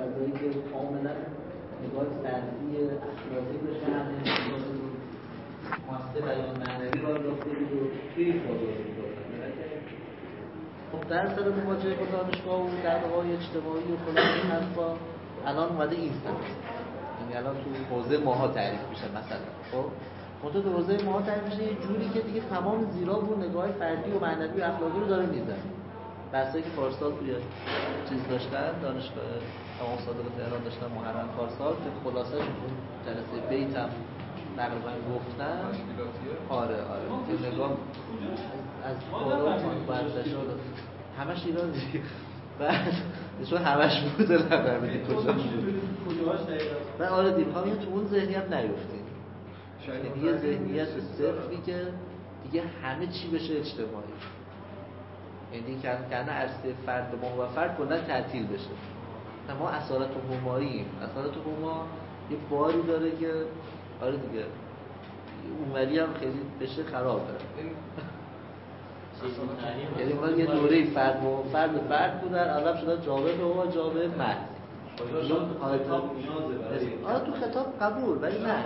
فضایی که کاملا نگاه فردی اخلاقی بشه همه ماسته بیان معنوی را انداخته بود و توی فضایی می‌دادن. خب در سر مواجهه با دانشگاه و دعواهای اجتماعی و فلان این حرفا الان اومده این سمت، یعنی الان تو حوزه ماها تعریف میشه مثلا. خب منتها تو حوزه ماها تعریف میشه یه جوری که دیگه تمام زیرا و نگاه فردی و معنوی و اخلاقی رو داره میزنه. بحثایی که پارسال توی چیز داشتن دانشگاه امام صادق تهران داشتن محرم پارسال که خلاصه شون جلسه بیت هم تقریبا گفتن. آره که نگاه از بالا ورزش‌ها همش ایرانی بعد چون همش بوده نفهمیدی کجاش و آره دیگه میخوام تو اون ذهنیت نیفتیم، یعنی یه ذهنیت صرفی که دیگه همه چی بشه اجتماعی، یعنی که عرصه فرد و فرد کلا تعطیل بشه. ما اصالت هماییم، اصالت هما یه باری داره که آره دیگه اونوری هم خیلی بشه خرابه. یعنی اونا یه دوره فرد بودن، اغلب شدن جامعه و جامعه محض. آره تو خطاب قبول ولی نه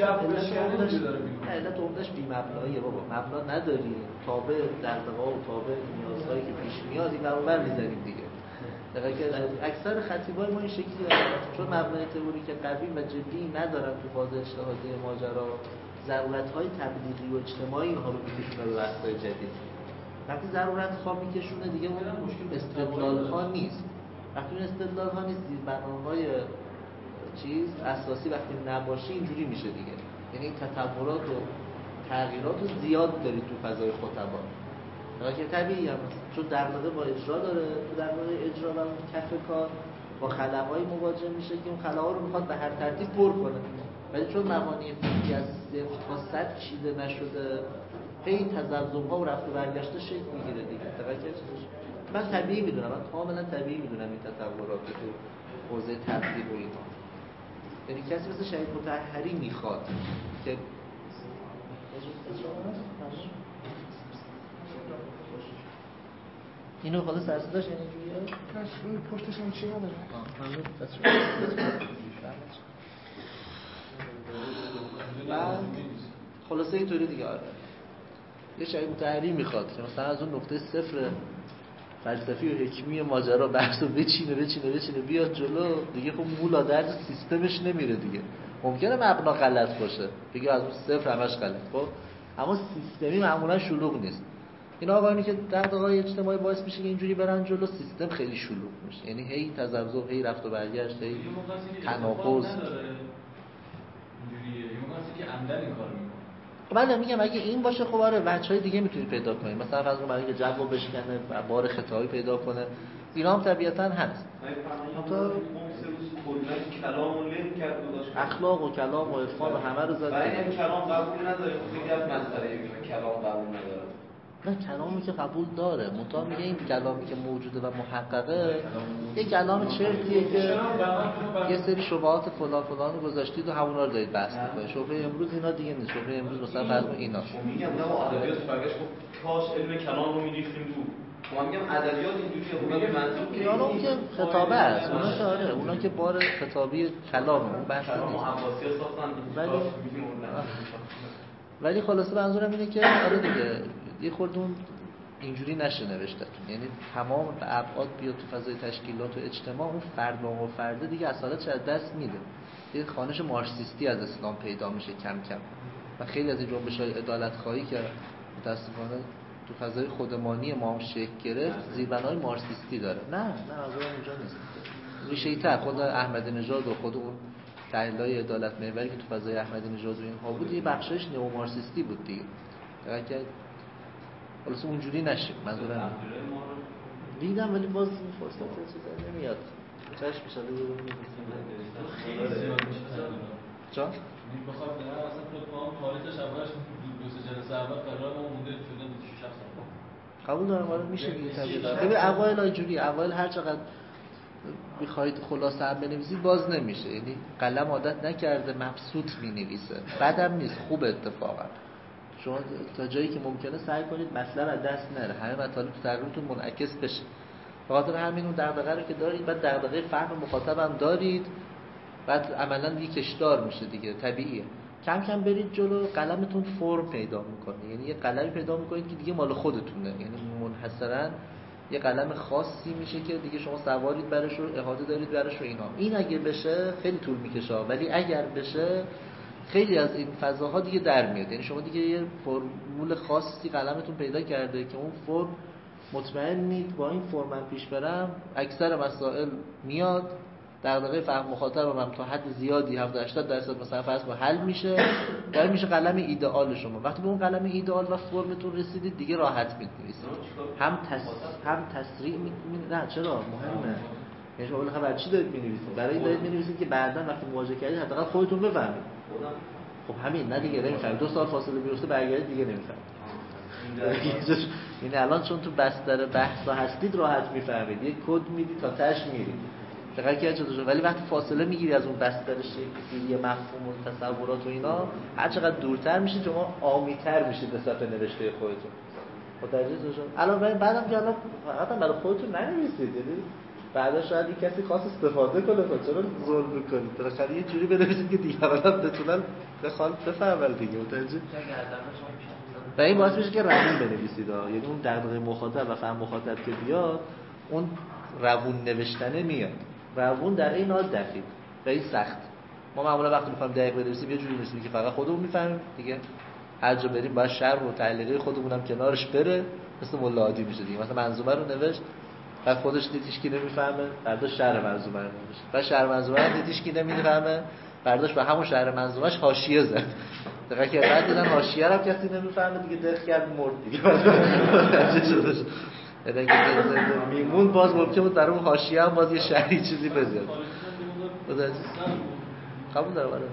علت عمدش بی‌مبناییه بابا. مبنا نداری، تابع دغدغه‌ها و تابع نیازهایی که پیش میاد این برابر می‌ذاریم دیگه. دقیقاً که اکثر خطیبای ما این شکلیه، چون مبنای تئوریک قوی و جدی ندارن تو فاز اجتهادی ماجرا، ضرورت‌های تبلیغی و اجتماعی اینها رو می‌کشونه به بحث‌های جدید. وقتی ضرورت خواه می‌کشونه دیگه اون استدلال‌ها نیست. وقتی اون استدلال‌ها نیست، زیربناهای چیز اساسی وقتی نباشه اینجوری میشه دیگه. یعنی تطورات و تغییرات رو زیاد داری تو فضای خطبا. که طبیعی هم چون در واقع با اجرا داره، تو در واقع اجرا و اون کف کار با خلاهای مواجه میشه که اون خلاها رو میخواد به هر ترتیب پر کنه، ولی چون مبانی فکری از 0 تا 100 چیده نشده هی تزلزل‌ها و رفت و برگشت شکل میگیره دیگه. من طبیعی میدونم، من کاملا طبیعی میدونم این تطورات تو حوزه تبلیغ و اینا. یعنی کسی مثل شهید مطهری میخواد که اینو خلاص سرسداش یعنی اینجوریه این پشتش هم چی نداره؟ ممنون. بعد خلاصه اینطوری دیگه. آره یه شهید مطهری میخواد که مثلا از اون نقطه صفر فلسفی و حکمی ماجرا بحثو بچینه بیاد جلو دیگه. خب مولا درد سیستمش نمیره دیگه. ممکنه مبنا غلط باشه دیگه، از اون صفر همش غلط، خب اما سیستمی معمولا شلوغ نیست. این آقایونی که دغدغه‌های اجتماعی باعث میشه که اینجوری برن جلو، سیستم خیلی شلوغ میشه، یعنی هی تزلزل، هی رفت و برگشت، هی تناقض. اینجوریه یه موقعی که عمدن این کارو میکنه. من میگم اگه این باشه خب آره بچهای دیگه میتونید پیدا کنید، مثلا فرض کنید برای اینکه جو بشکنه و بار خطایی پیدا کنه، اینا هم طبیعتاً هست. تا کلامو لین کرد گذاشت، اخلاق و کلام و عرفان و همه رو زد. برای این کلام قبول نداره، خیلی از مسئله میگه کلام قبول نداره. نه کلامی که قبول داره، منتها میگه این کلامی که موجوده و محققه یه کلام چرتیه که یه سری شبهات فلان رو گذاشتید و همونا رو دارید بحث می‌کنید. شبهه امروز اینا دیگه نیست، شبهه امروز مثلا فرض اینا. میگم نه ادبیات برگشت گفت کاش علم کلام رو می‌ریختیم تو. ما میگم ادبیات اینجوریه، اونا به منظور که اون که خطابه است، اونا که آره اونا که بار خطابی کلامه، اون بحث نیست. محباسی ساختن ولی خلاصه منظورم اینه که آره دیگه یه خورده اون اینجوری نشه نوشتتون، یعنی تمام ابعاد بیاد تو فضای تشکیلات و اجتماع، اون فرد و فرد دیگه اصالتش از دست میده. یه خوانش مارکسیستی از اسلام پیدا میشه کم کم و خیلی از این جنبش‌های عدالت‌خواهی که متأسفانه تو فضای خودمانی ما هم شکل گرفت زیربنای مارکسیستی داره. نه منظورم اونجا نیست. ریشه‌ای‌تر خود احمدی نژاد و خود اون تحلیل‌های عدالت محوری که تو فضای احمدی نژاد و اینها بود یه بخشش نئومارکسیستی بود دیگه. اگه خلاص اونجوری نشه منظورم دیدم ولی باز این فرصت چیزا نمیاد. چش میشه چا؟ می‌خوام برای اصلا پروگرام خارجش اولش دو سه جلسه اول قرار ما مونده شده 26 سال. قبول دارم آره میشه دیگه طبیعتا. ببین اوایل اینجوری، اوایل هر چقدر بخواید خلاصه هم بنویسید باز نمیشه، یعنی قلم عادت نکرده مبسوط مینویسه. بعدم نیست، خوب اتفاقا شما تا جایی که ممکنه سعی کنید مطلب از دست نره، همه مطالب تو تقریبتون منعکس بشه. به خاطر همین اون دغدغه رو که دارید، بعد دغدغه فهم مخاطب هم دارید، بعد عملاً یه کشدار میشه دیگه، طبیعیه. کم کم برید جلو، قلمتون فرم پیدا میکنه، یعنی یه قلمی پیدا میکنید که دیگه مال خودتونه، یعنی منحصراً یه قلم خاصی میشه که دیگه شما سوارید برش رو، احاطه دارید برش و اینا. این اگه بشه خیلی طول میکشه، ولی اگر بشه خیلی از این فضاها دیگه در میاد. یعنی شما دیگه یه فرمول خاصی قلمتون پیدا کرده که اون فرم مطمئنید با این فرم من پیش برم اکثر مسائل میاد، دغدغه فهم مخاطبم هم تا حد زیادی 70-80% مثلا فرض کنید حل میشه، در میشه قلم ایدئال شما. وقتی به اون قلم ایدئال و فرمتون رسیدید دیگه راحت می‌نویسید. هم تسریع نه چرا مهمه. یعنی شما بالاخره برای چی دارید می‌نویسید؟ برای این دارید می‌نویسید که بعداً وقتی مواجه کردید حداقل خودتون بفهمید. خب همین، نه دیگه نمی‌فهمید. 2 سال فاصله بیفته برگردید دیگه نمی‌فهمید. یعنی الان چون تو بستر بحثا هستید راحت می‌فهمید. یک کد میدید تا تاش میرید. دقیقاً که چطور، ولی وقتی فاصله میگیری از اون بستر شکلی مفهوم و تصورات و اینا، هر چقدر دورتر میشید شما عامی‌تر میشید نسبت به نوشته خودتون. متوجه شدید؟ الان بعدم که الان فقط برای خودتون ننویسید، یعنی بعدا شاید یک کسی خاص استفاده کنه، چرا ظلم می‌کنید؟ بالاخره یه جوری بنویسید که دیگران هم بتونن بفهمن دیگه. متوجه؟ و این باعث میشه که روون بنویسید، یعنی اون دغدغه مخاطب و فهم مخاطب که بیاد، اون روون نوشتنه میاد. روون در این حال دقیق و این سخت. ما معمولا وقتی می‌خوایم دقیق بنویسیم یه جوری می‌نویسیم که فقط خودمون می‌فهمیم دیگه، هر جا بریم باید شرح و تعلیقه خودمون هم کنارش بره، مثل ملا عادی میشه دیگه. مثلا منظومه رو نوشت بعد خودش دید هیچ کی نمی‌فهمه، بعدش شرح منظومه رو نوشت، بعد شرح منظومه رو دید هیچ کی نمی‌فهمه، بعدش به همون شرح منظومه‌اش حاشیه زد. دقیقاً که بعد دیدن حاشیه رو کسی نمی‌فهمه دیگه، دق کرد مرد دیگه. اگه میمون باز ممکنه بود در اون حاشیه هم باز یه شرحی چیزی بذاره. قبول دارم آره.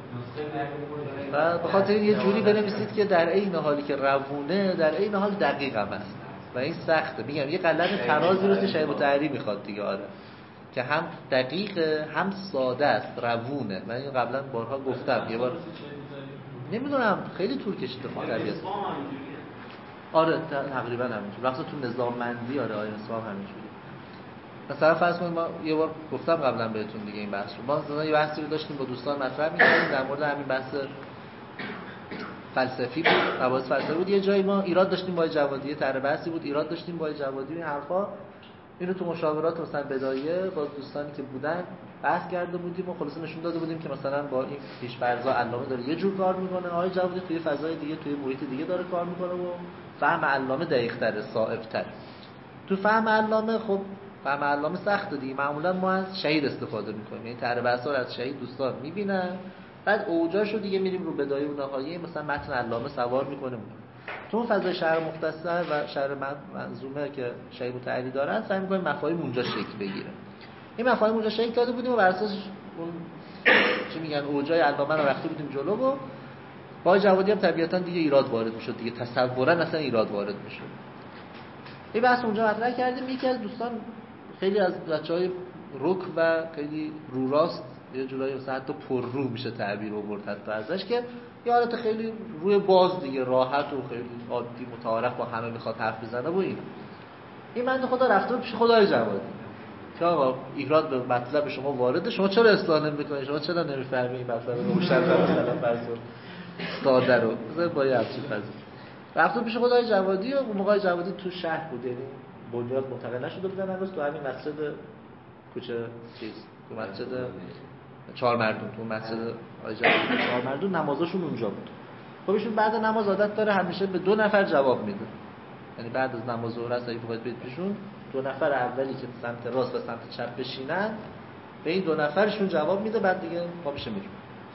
و به خاطر یه جوری بنویسید که در عین حالی که روونه در عین حال دقیق هم است و این سخته. میگم یه قلم ترازی رو که شیخ الطحری میخواد دیگه، آره، که هم دقیقه هم ساده است، روونه. من این قبلا بارها گفتم، یه بار نمیدونم خیلی طول کشید طبیعت. آره تقریبا همینجوری. وقتی تو نظاممندی آره نظام همینجوری. مثلا فرض کنید ما یه بار گفتم قبلا بهتون دیگه این بحث رو، ما مثلا یه بحثی رو داشتیم با دوستان مطرح می‌کردیم در مورد همین بحث فلسفی بود، مباحث فلسفی بود. یه جایی ما ایراد داشتیم با جوادی، طرح بحثی بود ایراد داشتیم با جوادی، این حرفا اینو تو مشاورات مثلا بدایه با دوستانی که بودن بحث کرده بودیم و خلاص نشون داده بودیم که مثلا با این پیش‌فرض‌ها علامه داره یه جور کار میکنه، آقای جوادی توی فضای دیگه توی محیط دیگه داره کار میکنه و فهم علامه دقیق‌تره، صائب‌تره. تو فهم علامه خب فهم علامه سخته دیگه، معمولا ما از شهید استفاده میکنیم، یعنی طرح بحثا رو از شهید دوستان میبینن، بعد اوجاشو دیگه میریم رو بدایه و نهایه مثلا متن علامه سوار میکنیم. تو اون فضای شرح مختصر و شرح منظومه که شیخ الطحری دارن سعی می‌کنیم مفاهیم اونجا شکل بگیره. این مفاهیم اونجا شکل داده بودیم و بر اساس اون چی میگن اوجای علامه رو رفته بودیم جلو و با جوادی هم طبیعتاً دیگه ایراد وارد میشد دیگه، تصوراً اصلا ایراد وارد میشد. این بحث اونجا مطرح کردیم. یکی از دوستان خیلی از بچهای رک و خیلی رو راست، یه جورایی مثلا حتی پر رو میشه تعبیر آورد حتی ازش، که یه حالت خیلی روی باز دیگه، راحت و خیلی عادی متعارف با همه میخواد حرف بزنه و این بنده خدا رفته پیش خدای جوادی که آقا ایراد به مطلب شما وارده، شما چرا اصلاح نمی‌کنید، شما چرا نمی‌فهمید این مطلب روشن مثلا فرض ساده رو بذار با یه چیز فضا. رفته پیش خدای جوادی و اون موقع جوادی تو شهر بود، یعنی بنیاد منتقل نشده بودن هنوز، تو همین مسجد کوچه چیز، تو مسجد چهار مردون، تو مسجد آیجا چهار مردون نمازشون اونجا بود. خب ایشون بعد نماز عادت داره همیشه به 2 نفر جواب میده، یعنی بعد از نماز ظهر اگه بخواید برید پیشون 2 نفر اولی که سمت راست و سمت چپ بشینن به این 2 نفرشون جواب میده، بعد دیگه ما میشه میریم.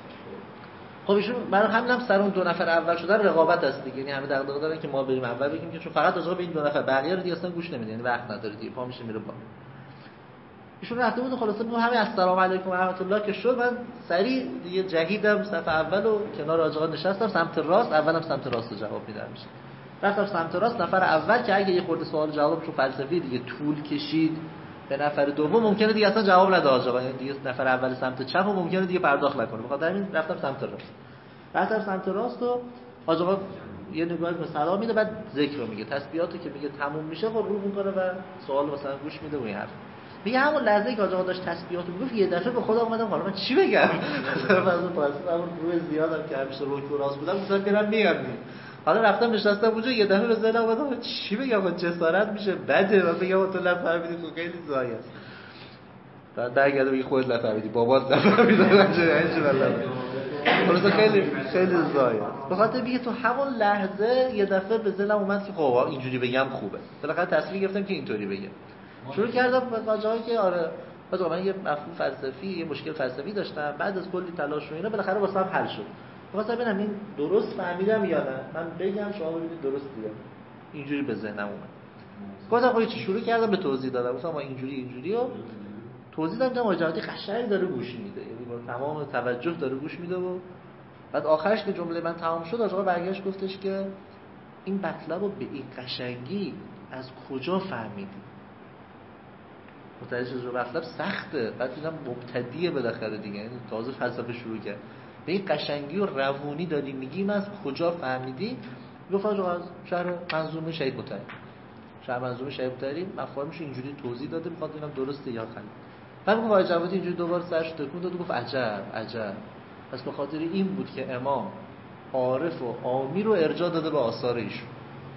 خب ایشون برای همین هم سر اون 2 نفر اول شدن رقابت است دیگه، یعنی همه دغدغه دارن که ما بریم اول بگیم که چون فقط راجع به این 2 نفر بقیه رو دیگه اصلا گوش نمیدن، یعنی وقت نداره دیگه، پا میشه میره بالا. ایشون رفته بود خلاصه میگم همین السلام علیکم و رحمت الله که شد، من سریع دیگه جهیدم صف اول و کنار آقا نشستم سمت راست، اولم سمت راست جواب میدم میشه. رفتم سمت راست، نفر اول که اگه یه خورده سوال جواب چون فلسفی دیگه طول کشید به نفر دوم ممکنه دیگه اصلا جواب نده آقا، یعنی دیگه نفر اول سمت چپ و ممکنه دیگه پرداخت نکنه، بخاطر همین رفتم سمت راست. رفتم سمت راست و آقا یه نگاهی به سلام میده، بعد ذکر رو میگه، تسبیحاتو که میگه تموم میشه خب رو میکنه و سوال مثلا گوش میده و این حرف میگه. همون لحظه که آقا داشت تسبیحاتو میگفت یه دفعه به خودم اومدم حالا من چی بگم؟ مثلا پاسه همون روی زیادم که همیشه رکوع راست بودم گفتم برم میگم. حالا رفتم نشستم اونجا یه دفعه به ذهنم اومد چی بگم؟ جسارت میشه بده من بگم تو نفهمیدی تو خیلی زایی است. بعد برگرده بگی خودت نفهمیدی بابات نفهمیده چه والله. خلاص خیلی زایی است. به خاطر میگه تو همون لحظه یه دفعه به ذهنم اومد که خب اینجوری بگم خوبه. بالاخره تصمیم گرفتم که اینطوری بگم. شروع کردم به جایی که آره مثلا من یه مفهوم فلسفی یه مشکل فلسفی داشتم، بعد از کلی تلاش و اینا بالاخره واسم حل شد. واسه ببینم این درست فهمیدم یا نه، من بگم شما ببینید درست دیدم. اینجوری به ذهنم اومد. گفتم خب چی شروع کردم به توضیح دادم. گفتم ما اینجوری و توضیح دادم. ماجراتی قشنگ داره گوش میده، یعنی با تمام توجه داره گوش میده. و بعد آخرش که جمله من تمام شد آقا برگشت گفتش که این مطلب رو به این قشنگی از کجا فهمیدی؟ متوجه شدی مطلب سخته، بعد دیدم مبتدیه بالاخره دیگه، یعنی تازه فلسفه شروع کرد. به این قشنگی و روونی داری میگیم از کجا فهمیدی؟ گفت آقا از شهر منظومه شهید بوتری. شهر منظومه شهید بوتری مفاهیمش اینجوری توضیح داده، میخواد ببینم درسته یا خطا. بعد گفت آقا جوادی اینجوری دوباره سرش تکون داد و گفت عجب. پس به خاطر این بود که امام عارف و عامی رو ارجاع داده به آثار ایشون،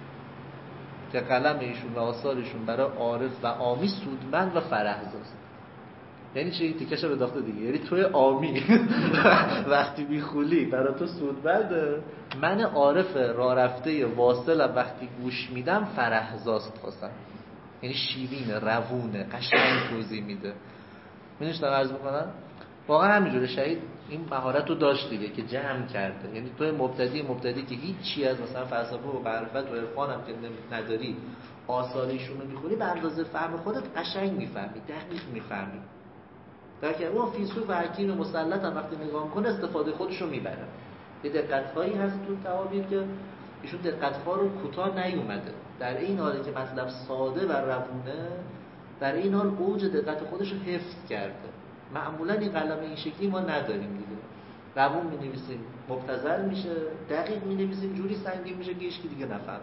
که قلم ایشون و آثارشون برای عارف و عامی سودمند و فرهزاست. یعنی چه؟ این تیکش رو داخته دیگه، یعنی توی عامی وقتی میخولی برای تو سودمنده، من عارف راه رفته واصلم وقتی گوش میدم فرهزاست واسم، یعنی شیرینه، روونه، قشنگ توضیح میده. میدونیش دارم عرض میکنم واقعا همینجوره. شهید این مهارت رو داشت دیگه که جمع کرده. یعنی توی مبتدی که هیچی از مثلا فلسفه و معرفت و عرفان هم که نداری، آثارشون رو میخونی به اندازه فهم خودت قشنگ میفهمی، دقیق میفهمی. در که اون فیلسوف و حکیم مسلط هم وقتی نگاه کنه استفاده خودش رو میبره. یه دقت‌هایی هست تو تعابیر که ایشون دقت‌ها رو کوتاه نیومده، در این حالی که مطلب ساده و روونه، در این حال اوج دقت خودش رو حفظ کرده. معمولا این قلم این شکلی ما نداریم دیگه. روون می‌نویسیم مبتذل میشه، دقیق می‌نویسیم جوری سنگین میشه که هیچ کی دیگه نفهمه.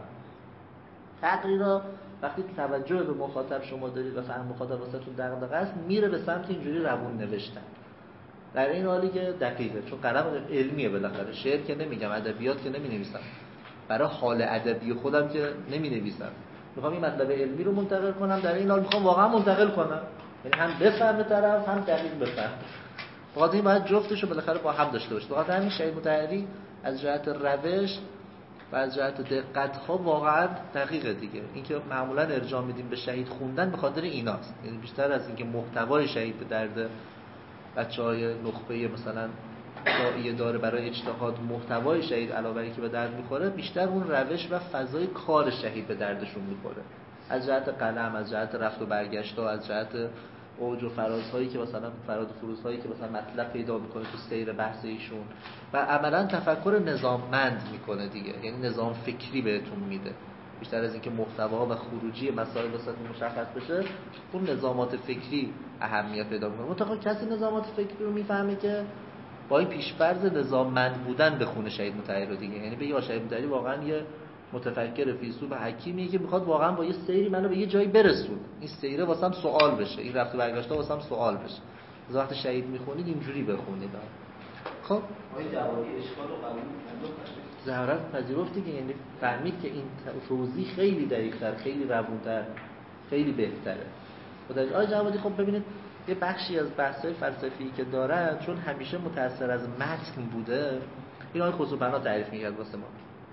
تقریرا وقتی توجه به مخاطب شما دارید و فهم مخاطب واسهتون دغدغه است، میره به سمت اینجوری روون نوشتن. در این حالی که دقیقه، چون قلم علمیه بالاخره. شعر که نمیگم، ادبیات که نمی‌نویسم، برای حال ادبی خودم که نمی‌نویسم. میخوام این مطلب علمی رو منتقل کنم، در این حال میخوام واقعا منتقل کنم، یعنی هم بفهمه طرف هم دقیق بفهم. واقعا این باید جفتش رو بالاخره با هم داشته باشه. واقعا همین شهید مطهری از جهت روش و از جهت دقت‌ها واقعا دقیقه دیگه. اینکه معمولا ارجاع میدیم به شهید خوندن به خاطر ایناست، یعنی بیشتر از اینکه محتوای شهید به درد بچهای نخبه مثلا داعیه داره برای اجتهاد، محتوای شهید علاوه بر اینکه به درد میخوره، بیشتر اون روش و فضای کار شهید به دردشون میخوره. از جهت قلم، از جهت رفت و برگشت‌ها، از جهت اوج و فرازهایی که مثلا فراد و فروزهایی که مثلا مطلب پیدا میکنه تو سیر بحث ایشون، و عملا تفکر نظاممند میکنه دیگه، یعنی نظام فکری بهتون میده. بیشتر از اینکه محتوا و خروجی مسائل واسهتون مشخص بشه، اون نظامات فکری اهمیت پیدا میکنه. منتها کسی نظامات فکری رو میفهمه که با این پیش‌فرض نظاممند بودن بخونه شهید مطهری رو دیگه، یعنی بگه شهید مطهری واقعا یه متفکر فیلسوف حکیمیه که میخواد واقعا با یه سیری منو به یه جایی برسونه، این سیره واسم سوال بشه، این رفت و برگشت‌ها واسم سوال بشه. از وقت شهید میخونید اینجوری بخونید. خب این جوابی اشکال رو قبول می‌کنید؟ ضرورت پذیرفت دیگه، یعنی فهمید که این توضیح خیلی دقیق‌تر، خیلی روون‌تر، خیلی بهتره. خدای آقای جوادی خب ببینید یه بخشی از بحث‌های فلسفی که دارن، چون همیشه متأثر از متن بوده، این آقای خسروبنا تعریف می‌کرد واسه ما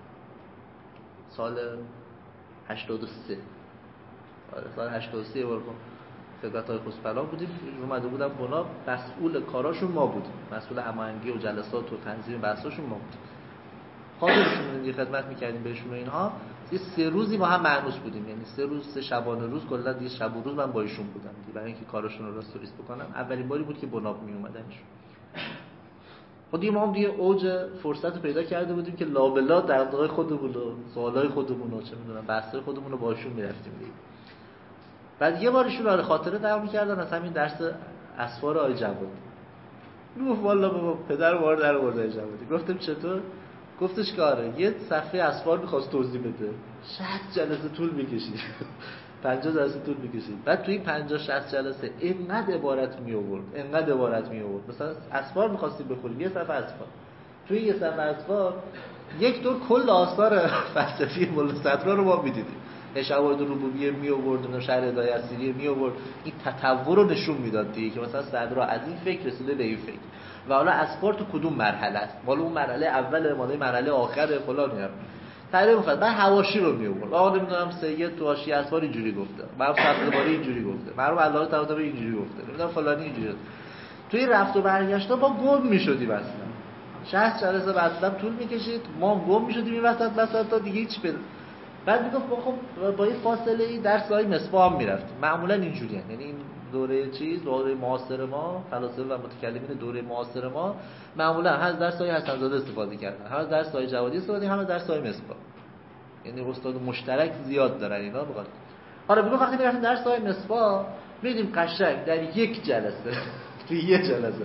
سال 83. سال 83 بار خدمت های خسروبنا بودیم، اومده بودم بنا، مسئول کاراشون ما بودیم، مسئول هماهنگی و جلسات و تنظیم بحثاشون ما بودیم. حاضرشون یه خدمت می‌کردیم بهشون و اینها. یه 3 روزی با هم مأنوس بودیم، یعنی 3 روز 3 شبانه روز کلا یه شب و روز من با ایشون بودم برای اینکه کاراشون رو راست و ریز بکنم. اولین باری بود که بناب میومدنشون. خودی ما هم دیگه اوج فرصت پیدا کرده بودیم که لابلا دغدغه‌های خودمون و سوالای خودمون و چه می‌دونم بحث‌های خودمون رو باشون می‌رفتیم دیگه. بعد یه بارشون رو خاطره نقل می‌کردن از همین درس اسفار آقای جوادی. گفت والله بابا پدر وارد در آورد جوادی. گفتم چطور؟ گفتش که آره یه صفحه اسفار می‌خواست توضیح بده 60 جلسه طول می‌کشید 50 جلسه طول می‌کشید. بعد توی 50 60 جلسه اینقدر عبارت می‌آورد مثلا اسفار می‌خواستیم بخونیم یه صفحه اسفار، توی یه صفحه اسفار یک دور کل آثار فلسفی بلوصدرا رو ما می‌دیدیم. شواهد ربوبیه می آورد و شرح هدایت سیریه می آورد، این تطور رو نشون میداد دیگه که مثلا صدرا از این فکر رسیده به این فکر و حالا اسفار تو کدوم مرحله است، حالا اون مرحله اول ماده مرحله آخر فلان میاد تعریف می‌کنه. بعد حواشی رو می آورد، آقا نمیدونم سید تو حاشیه اسفار اینجوری گفته، مرحوم صفحه باری اینجوری گفته، مرحوم علامه طباطبایی اینجوری گفته، نمیدونم فلانی اینجوری. توی رفت و برگشتا ما گم می‌شدیم اصلا 60 جلسه بعد طول می‌کشید، ما گم می‌شدیم این وسط تا دیگه هیچ بعد میگفت خب با این فاصله ای درس‌های مصباح هم میرفتیم. معمولا اینجوریه، یعنی این دوره معاصر ما فلاسفه و متکلمین دوره معاصر ما معمولا هم از درس‌های حسن زاده استفاده کردن، هم از درس‌های جوادی استفاده، هم از درس‌های مصباح، یعنی استاد مشترک زیاد دارن اینا بگن. حالا میگم وقتی میرفتیم درس‌های مصباح می‌دیدیم قشنگ در یک جلسه توی یک جلسه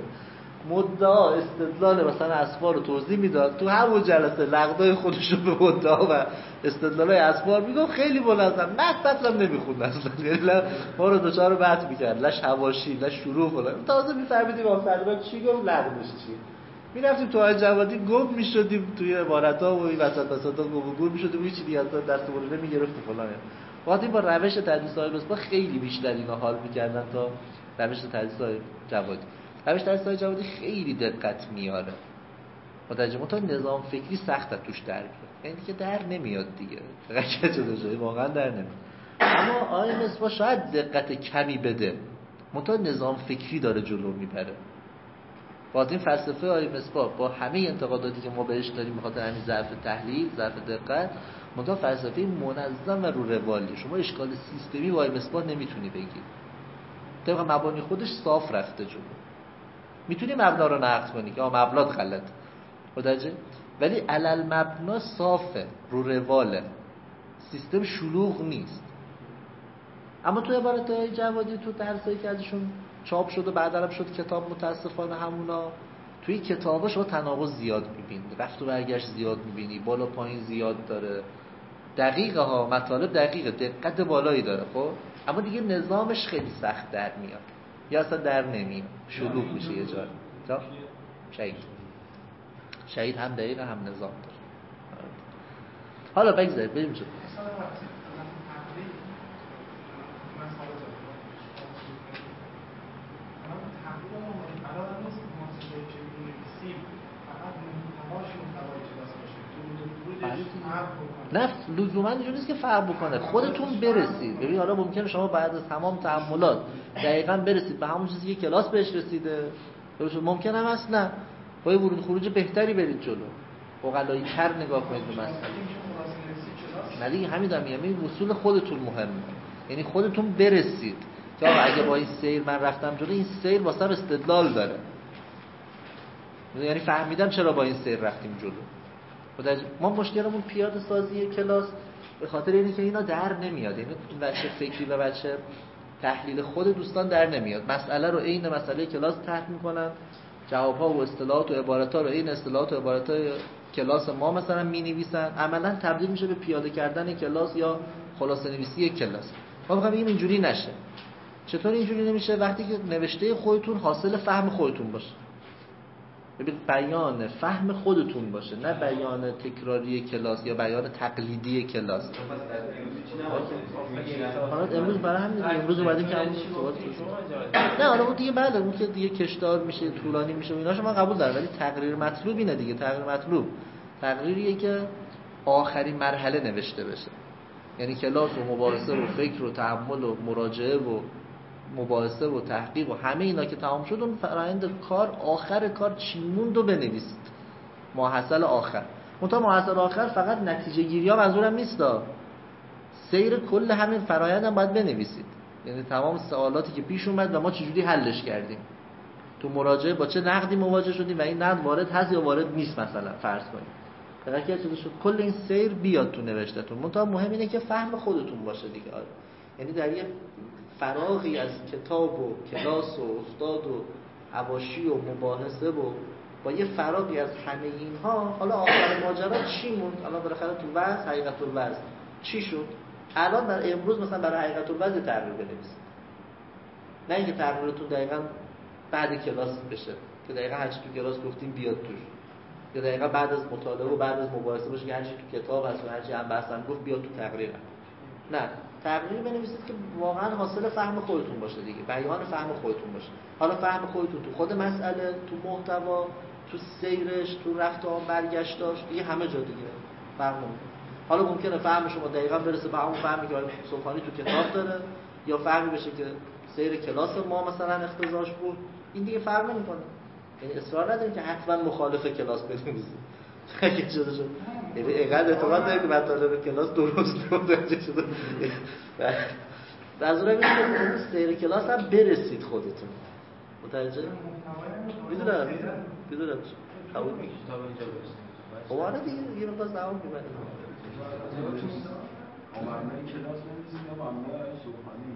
مدعا استدلال مثلا اسفار رو توضیح میداد، تو همون جلسه نقدای خودش رو به مدعا و استدلالای اسفار میگفت خیلی منظم، متن هم نمیخوند اصلا، یعنی ما رو دوچار بحث میکرد، لش حواشی لش شروع فلان، تازه میفهمیدیم آخرا چی گفت لغزش چی. میرفتیم تو آیه جوادی گم میشدیم توی عبارت‌ها و این وسطا گم میشدیم، هیچ دیگه اصلا دستمون نمیگرفت فلان. وقتی با روش تدریس‌های مصباح خیلی بیشتر اینا حال میکردن تا روش تدریس‌های جوادی. روش تدریس‌های جوادی خیلی دقت میاره، متوجه تا نظام فکری سخته توش در بیاد، یعنی که در نمیاد دیگه، فقط چه جایی واقعا در نمیاد. اما آیه مصباح شاید دقت کمی بده، منتها نظام فکری داره جلو میبره. با این فلسفه آیه مصباح با همه انتقاداتی که ما بهش داریم بخاطر همین ضعف تحلیل، ضعف دقت، منتها فلسفه منظم و رو روالی، شما اشکال سیستمی با آیه مصباح نمیتونی بگی. طبق مبانی خودش صاف رفته جلو. میتونی مبنا رو نقد کنی که مبنات غلط، متوجه؟ ولی علل مبنا صافه، رو رواله، سیستم شلوغ نیست. اما تو عبارت‌های جوادی تو درسایی که ازشون چاپ شد و بعد هم شد کتاب، متاسفانه همونا توی کتابا شما تناقض زیاد می‌بینی، رفت و برگشت زیاد می‌بینی، بالا پایین زیاد داره، دقیقه ها، مطالب دقیقه، دقت بالایی داره، خب اما دیگه نظامش خیلی سخت در میاد یا اصلا در نمیاد، شلوغ میشه یه جایی. شهید هم دقیقه هم نظام داره. حالا بگذارید بریم چه نه لزوما اینجوری نیست که فرق بکنه، خودتون برسید. ببین حالا ممکنه شما بعد از تمام تأملات دقیقاً برسید به همون چیزی که کلاس بهش رسیده، ممکنه هم هست نه با ورود خروج بهتری برید جلو، عقلایی تر نگاه کنید به مسئله. نه دیگه همین دارم میگم، این اصول خودتون مهمه، یعنی خودتون برسید که آقا اگه با این سیر من رفتم جلو، این سیر واسه استدلال داره، یعنی فهمیدم چرا با این سیر رفتیم جلو. ما مشکلمون پیاده سازی کلاس به خاطر اینه که اینا در نمیاد، یعنی بچه فکری و بچه تحلیل خود دوستان در نمیاد. مسئله رو عین مسئله کلاس طرح میکنن، جواب‌ها و اصطلاحات و عبارات‌ها رو عین اصطلاحات و عبارات کلاس ما مثلا می‌نویسن، عملاً تبدیل میشه به پیاده کردن کلاس یا خلاصه نویسی کلاس. ما می‌خوایم این اینجوری نشه. چطور اینجوری نمیشه؟ وقتی که نوشته خودتون حاصل فهم خودتون باشه، ببین بیان فهم خودتون باشه، نه بیان تکراری کلاس یا بیان تقلیدی کلاس. حالا امروز برای همین امروز اومدیم که همون صحبت نه حالا اون دیگه بعد اون که دیگه کشدار میشه، طولانی میشه، ایناشو من قبول دارم، ولی تقریر مطلوب اینه دیگه. تقریر مطلوب تقریریه که آخرین مرحله نوشته بشه، یعنی کلاس و مباحثه و فکر و تأمل و مراجعه و مباحثه و تحقیق و همه اینا که تمام شد، اون فرآیند کار آخر کار چی موند رو بنویسید، ماحصل آخر. منتها ماحصل آخر فقط نتیجه گیری ها منظورم نیستا، سیر کل همین فرآیند هم باید بنویسید، یعنی تمام سوالاتی که پیش اومد و ما چجوری حلش کردیم، تو مراجعه با چه نقدی مواجه شدیم و این نقد وارد هست یا وارد نیست، مثلا فرض کنید فقط که چیزی شد کل این سیر بیاد تو نوشتهتون. منتها مهم اینه که فهم خودتون باشه دیگه، یعنی در یه فراغی از کتاب و کلاس و استاد و حواشی و مباحثه و با یه فراغی از همه اینها حالا آخر ماجرا چی موند؟ الان بالاخره تو وضع حقیقت الوضع چی شد؟ الان در امروز مثلا برای حقیقت الوضع تقریر بنویسید، نه اینکه تقریرتون دقیقاً بعد کلاس بشه که دقیقاً هر چی تو کلاس گفتیم بیاد توش، یا دقیقاً بعد از مطالعه و بعد از مباحثه باشه که هر چی تو کتاب هست و هر چی هم بحثم گفت بیاد تو تقریر. نه، تقریر بنویسید که واقعاً حاصل فهم خودتون باشه دیگه، بیان فهم خودتون باشه. حالا فهم خودتون تو خود مسئله، تو محتوا، تو سیرش، تو رفت و برگشتاش، دیگه همه جا دیگه فرق نمیکنه. حالا ممکنه فهم شما دقیقاً برسه به همون فهمی که سبحانی تو کتاب داره، یا فهمی بشه که سیر کلاس ما مثلا اختزاش بود، این دیگه فرق نمیکنه. یعنی اصرار نداریم که حتما مخالف کلاس بنویسید. اگه شده شد یعنی اینقدر اعتقاد داریم که مطالب کلاس درست متوجه شده. در ضمن اینکه اون سیر کلاس هم برسید خودتون. متوجه؟ میدونم قبول میگی کتاب اینجا برسید. خب آره دیگه یه مقدار زمان میبره. آمرنای کلاس نمیزید یا آمرنای سبحانی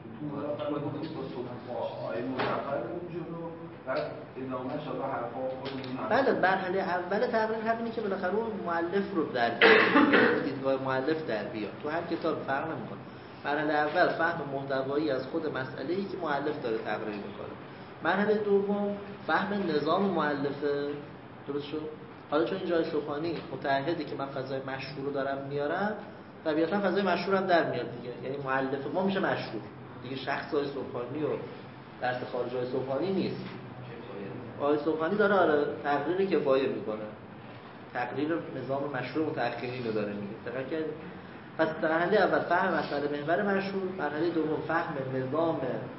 بله، مرحله اول تقریر همینه که بالاخره اون مؤلف رو در بیاد، دیدگاه مؤلف در بیاد. تو هر کتاب فرق نمیکنه. مرحله اول فهم محتوایی از خود مسئله‌ای که مؤلف داره تقریر میکنه. مرحله دوم فهم نظام مؤلفه. درست شد؟ حالا چون این جای سبحانی متعهدی که من فضای مشهور رو دارم میارم، طبیعتا فضای مشهور هم در میاد دیگه. یعنی مؤلف ما میشه مشهور دیگه. شخص آقای سبحانی و درس خارج آقای سبحانی نیست. آقای سبحانی داره تقریر کفایه میکنه، تقریر نظام مشروع متأخرین رو داره میگه. دقیقاً که پس مرحله اول فهم مسئله محور مشهور، مرحله دوم فهم نظام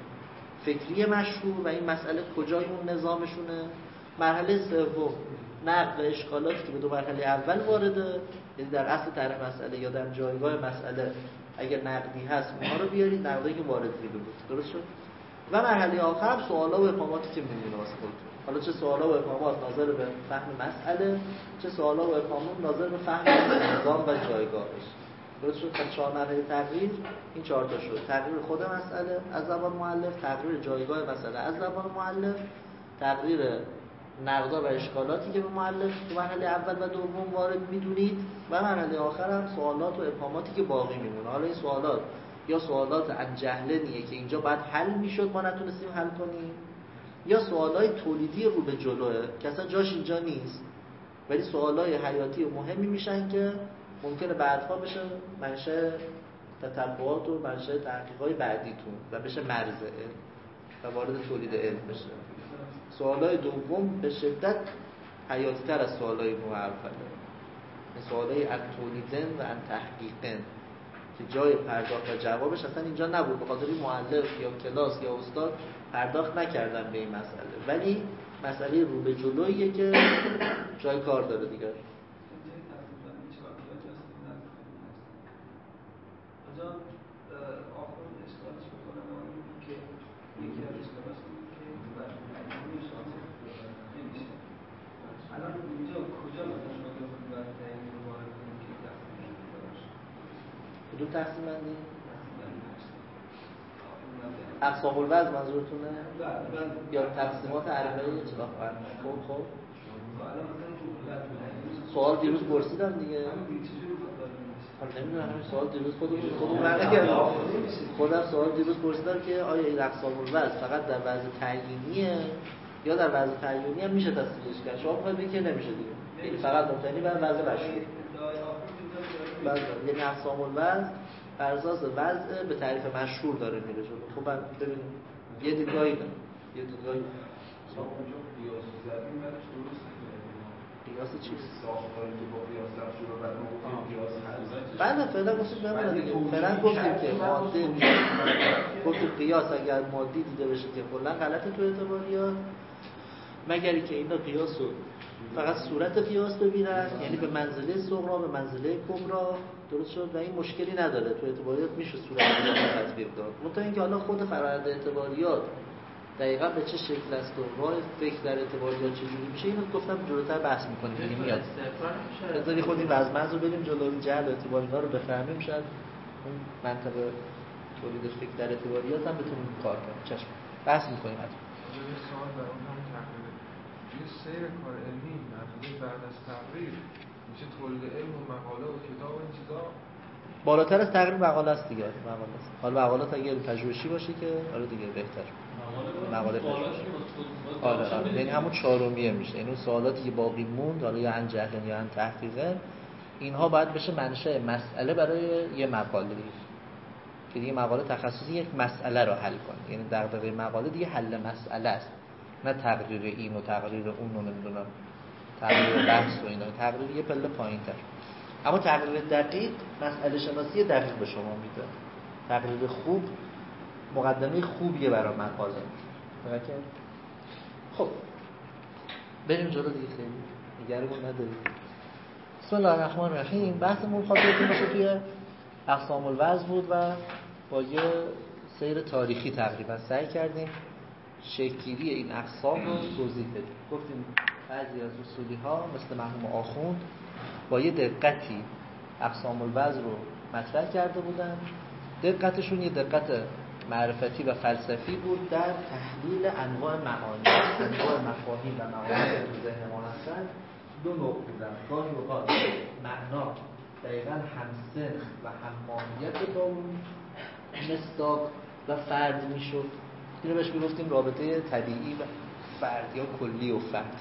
فکری مشهور و این مسئله کجای اون نظامشونه، مرحله سوم نقد و اشکالاتی که به دو مرحله اول وارده، یعنی در اصل طرح مسئله یا در جایگاه مسئله اگر نقدی هست اونها رو بیارید، نقدی که وارد میده بود. درست شد؟ و مرحله آخر سوالا و ابهاماتی که میمونه واسه خودتون. حالا چه سوالا و ابهامات ناظر به فهم مسئله، چه سوالا و ابهامات ناظر به فهم نظام و جایگاهش. درست شد؟ پس 4 مرحله تقریر این 4 تا شد. تقریر خود مسئله از زبان مؤلف، تقریر جایگاه مسئله از زبان مؤلف، تقریر نقدا و اشکالاتی که به مؤلف تو مرحله اول و دوم وارد میدونید، و مرحله آخر هم سوالات و ابهاماتی که باقی میمونه. حالا این سوالات یا سوالات عن جهلنیه که اینجا باید حل میشد ما نتونستیم حل کنیم، یا سوالای تولیدی رو به جلوه که اصلا جاش اینجا نیست، ولی سوالای حیاتی و مهمی میشن که ممکنه بعدها بشه منشأ تتبعات و منشأ تحقیقات بعدیتون و بشه مرجع و وارد تولید علم بشه. سوالای دوم به شدت حیاتی تر از سوالای اوله. این سوالای عن تولیدن و عن تحقیقن که جای پرداخت و جوابش اصلا اینجا نبود، به خاطر مؤلف یا کلاس یا استاد پرداخت نکردن به این مسئله، ولی مسئله رو به جلویه که جای کار داره دیگه. کدوم تقسیم بندی؟ اقسام الوضع منظورتونه؟ یا تقسیمات عربه اطلاق بند؟ خب سوال دیروز پرسیدم دیگه. نمیدونم همین سوال دیروز خودم نگردم. خودم سوال دیروز پرسیدم که آیا این اقسام الوضع فقط در وضع تعیینیه یا در وضع تعیینی هم میشه تصدیقش کرد؟ شما بخواید بگید که نمیشه دیگه، یعنی فقط مبتنی بر وضع مشروع. یعنی اقسام الوضع بر اساس وضع به تعریف مشهور داره میره جلو. خب ببینیم یه دیدگاهی داره، یه دیدگاهی قیاس چیست؟ بله فعلا گفتیم بمونه دیگه. فعلا گفتیم که ماده گفتیم قیاس اگر مادی دیده بشه که کلا غلطه تو اعتباریات، مگری که اینا قیاس رو فقط صورت قیاس ببینن، یعنی به منزله صغرا به منزله کبرا. درست شد؟ و این مشکلی نداره، تو اعتباریات میشه صورت قیاس تطبیق داد. منتها اینکه حالا خود فرآیند اعتباریات دقیقاً به چه شکل است و راه فکر در اعتباریات چجوری میشه، اینو گفتم جلوتر بحث می‌کنیم دیگه. میاد بذاری خود این وضع رو بریم جلو، این جهل اعتباریات رو بفهمیم، شاید اون منطق تولید فکر در اعتباریات هم بتونیم کار کنیم. چشم بحث می‌کنیم. یه سوال برام هم تقریبا سیر کار علمی نتیجه بعد از تقریر میشه تولید علم و مقاله و کتاب و این چیزا بالاتر از تقریر مقاله است دیگه. مقاله است. حالا مقالات اگه پژوهشی باشه که آره دیگه بهتر. مقاله پژوهشی. آره یعنی همون چهارمیه میشه. یعنی اون سوالاتی که باقی موند حالا یا عن جهل یا عن تحقیق، اینها باید بشه منشأ مسئله برای یه مقاله دیگه. که دیگه مقاله تخصصی یک مسئله رو حل کنه. یعنی دغدغه مقاله دیگه حل مسئله است، نه تقریر این و تقریر اون و نمیدونم تقریر بحث و اینا. تقریر یه پله پایین‌تر. اما تقریر دقیق مسئله شناسی دقیق به شما میده. تقریر خوب مقدمه خوبیه برای مقاله. درسته؟ خب بریم جلو دیگه، خیلی نگران نداریم. بسم الله الرحمن الرحیم. بحثمون خاطرتون باشه توی اقسام الوضع بود و با یه سیر تاریخی تقریبا سعی کردیم شکل‌گیری این اقسام رو توضیح بدیم. گفتیم بعضی از اصولی ها مثل مرحوم آخوند با یه دقتی اقسام الوضع رو مطرح کرده بودن. دقتشون یه دقت معرفتی و فلسفی بود در تحلیل انواع معانی، انواع مفاهیم و معانی که تو ذهن ما هستن. دو نوع بودن. گاهی اوقات معنا دقیقاً همسنخ و همماهیت با اون مصداق و فرد میشد. اینو بهش میگفتیم رابطه طبیعی و فرد یا کلی و فرد،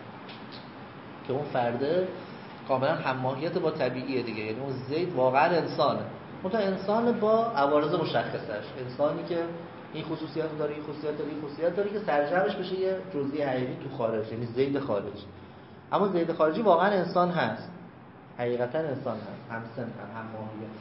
که اون فرده کاملا همماهیت با طبیعیه دیگه. یعنی اون زید واقعا انسانه، منتها انسان با عوارض مشخصش، انسانی که این خصوصیات داره، این خصوصیات داره، این خصوصیات داره، که سرجمش بشه یه جزئی حقیقی تو خارج، یعنی زید خارجی. اما زید خارجی واقعا انسان هست، حقیقتا انسان هست، همسن هم ماهیت.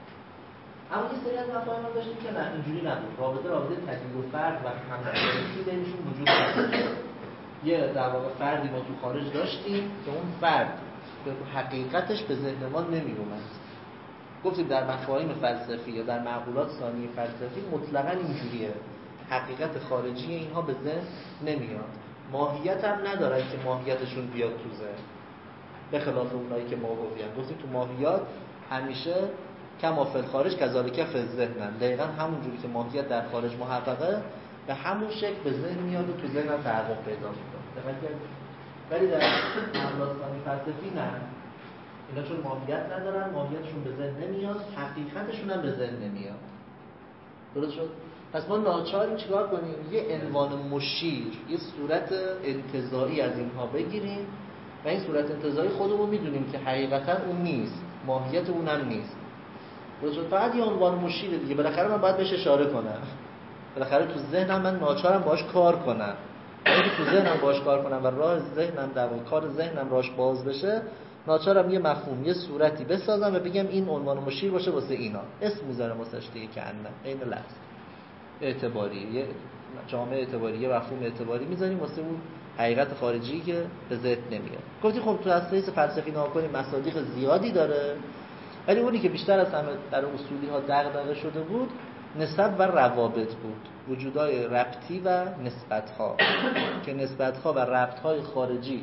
اما یه سری از مفاهیم رو داشتیم که نه اینجوری نبود. رابطه طبیعی و فرد و همماهیتی بینشون وجود نداشت. یه در واقع فردی ما تو خارج داشتیم که اون فرد به حقیقتش به ذهن ما نمی اومد. گفتیم در مفاهیم فلسفی یا در معقولات ثانی فلسفی مطلقاً اینجوریه، حقیقت خارجی اینها به ذهن نمیاد. ماهیت هم ندارن که ماهیتشون بیاد تو ذهن، به خلاف اونایی که ما گفتیم. گفتیم تو ماهیات همیشه کما فی الخارج کذالک فی الذهن، دقیقاً همون جوری که ماهیت در خارج محققه به همون شکل به ذهن میاد و تو ذهن هم تحقق پیدا میکنه. ولی در معقولات ثانی فلسفی نه، اینا چون ماهیت ندارن، ماهیتشون به ذهن نمیاد، حقیقتشون هم به ذهن نمیاد. درست شد؟ پس ما ناچاریم چیکار کنیم؟ یه عنوان مشیر، یه صورت انتزاعی از اینها بگیریم و این صورت انتزاعی خودمون میدونیم که حقیقتا اون نیست، ماهیت اونم نیست. درست شد؟ فقط یه عنوان مشیر دیگه، بالاخره من باید بهش اشاره کنم، بالاخره تو ذهنم من ناچارم باهاش کار کنم. اگه تو ذهنم باهاش کار کنم و راه ذهنم در واقع کار ذهنم راهش باز بشه، ناچارم یه مفهوم، یه صورتی بسازم و بگم این عنوان مشیر باشه واسه اینا. اسم میذارم واسش دیگه، که انه عین لفظ اعتباری، یه جامعه اعتباری، یه مفهوم اعتباری میذاریم واسه اون حقیقت خارجی که به ذهن نمیاد. گفتیم خب تو اساس فلسفی نگاه کنیم مصادیق زیادی داره، ولی اونی که بیشتر از همه در اصولی ها دغدغه شده بود نسب و روابط بود، وجودای ربطی و نسبت ها که نسبت ها و ربط های خارجی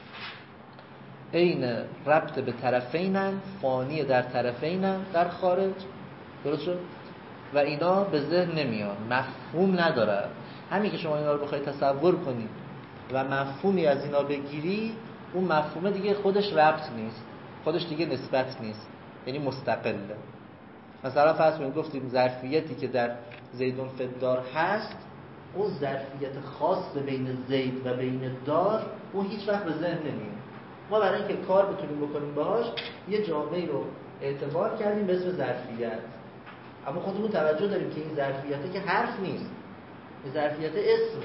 این ربط به طرفینن، فانی در طرفینن در خارج. درست شد؟ و اینا به ذهن نمیان، مفهوم نداره. همین که شما اینا رو بخوای تصور کنی و مفهومی از اینا بگیری، اون مفهوم دیگه خودش ربط نیست، خودش دیگه نسبت نیست، یعنی مستقله. مثلا فرض کنید گفتیم ظرفیتی که در زیدون فدار هست، اون ظرفیت خاص بین زید و بین دار، اون هیچ وقت به ذهن نمیاد. ما برای اینکه کار بتونیم بکنیم باهاش یه جامعه رو اعتبار کردیم به اسم ظرفیت، اما خودمون توجه داریم که این ظرفیته که حرف نیست، این ظرفیت اسمه،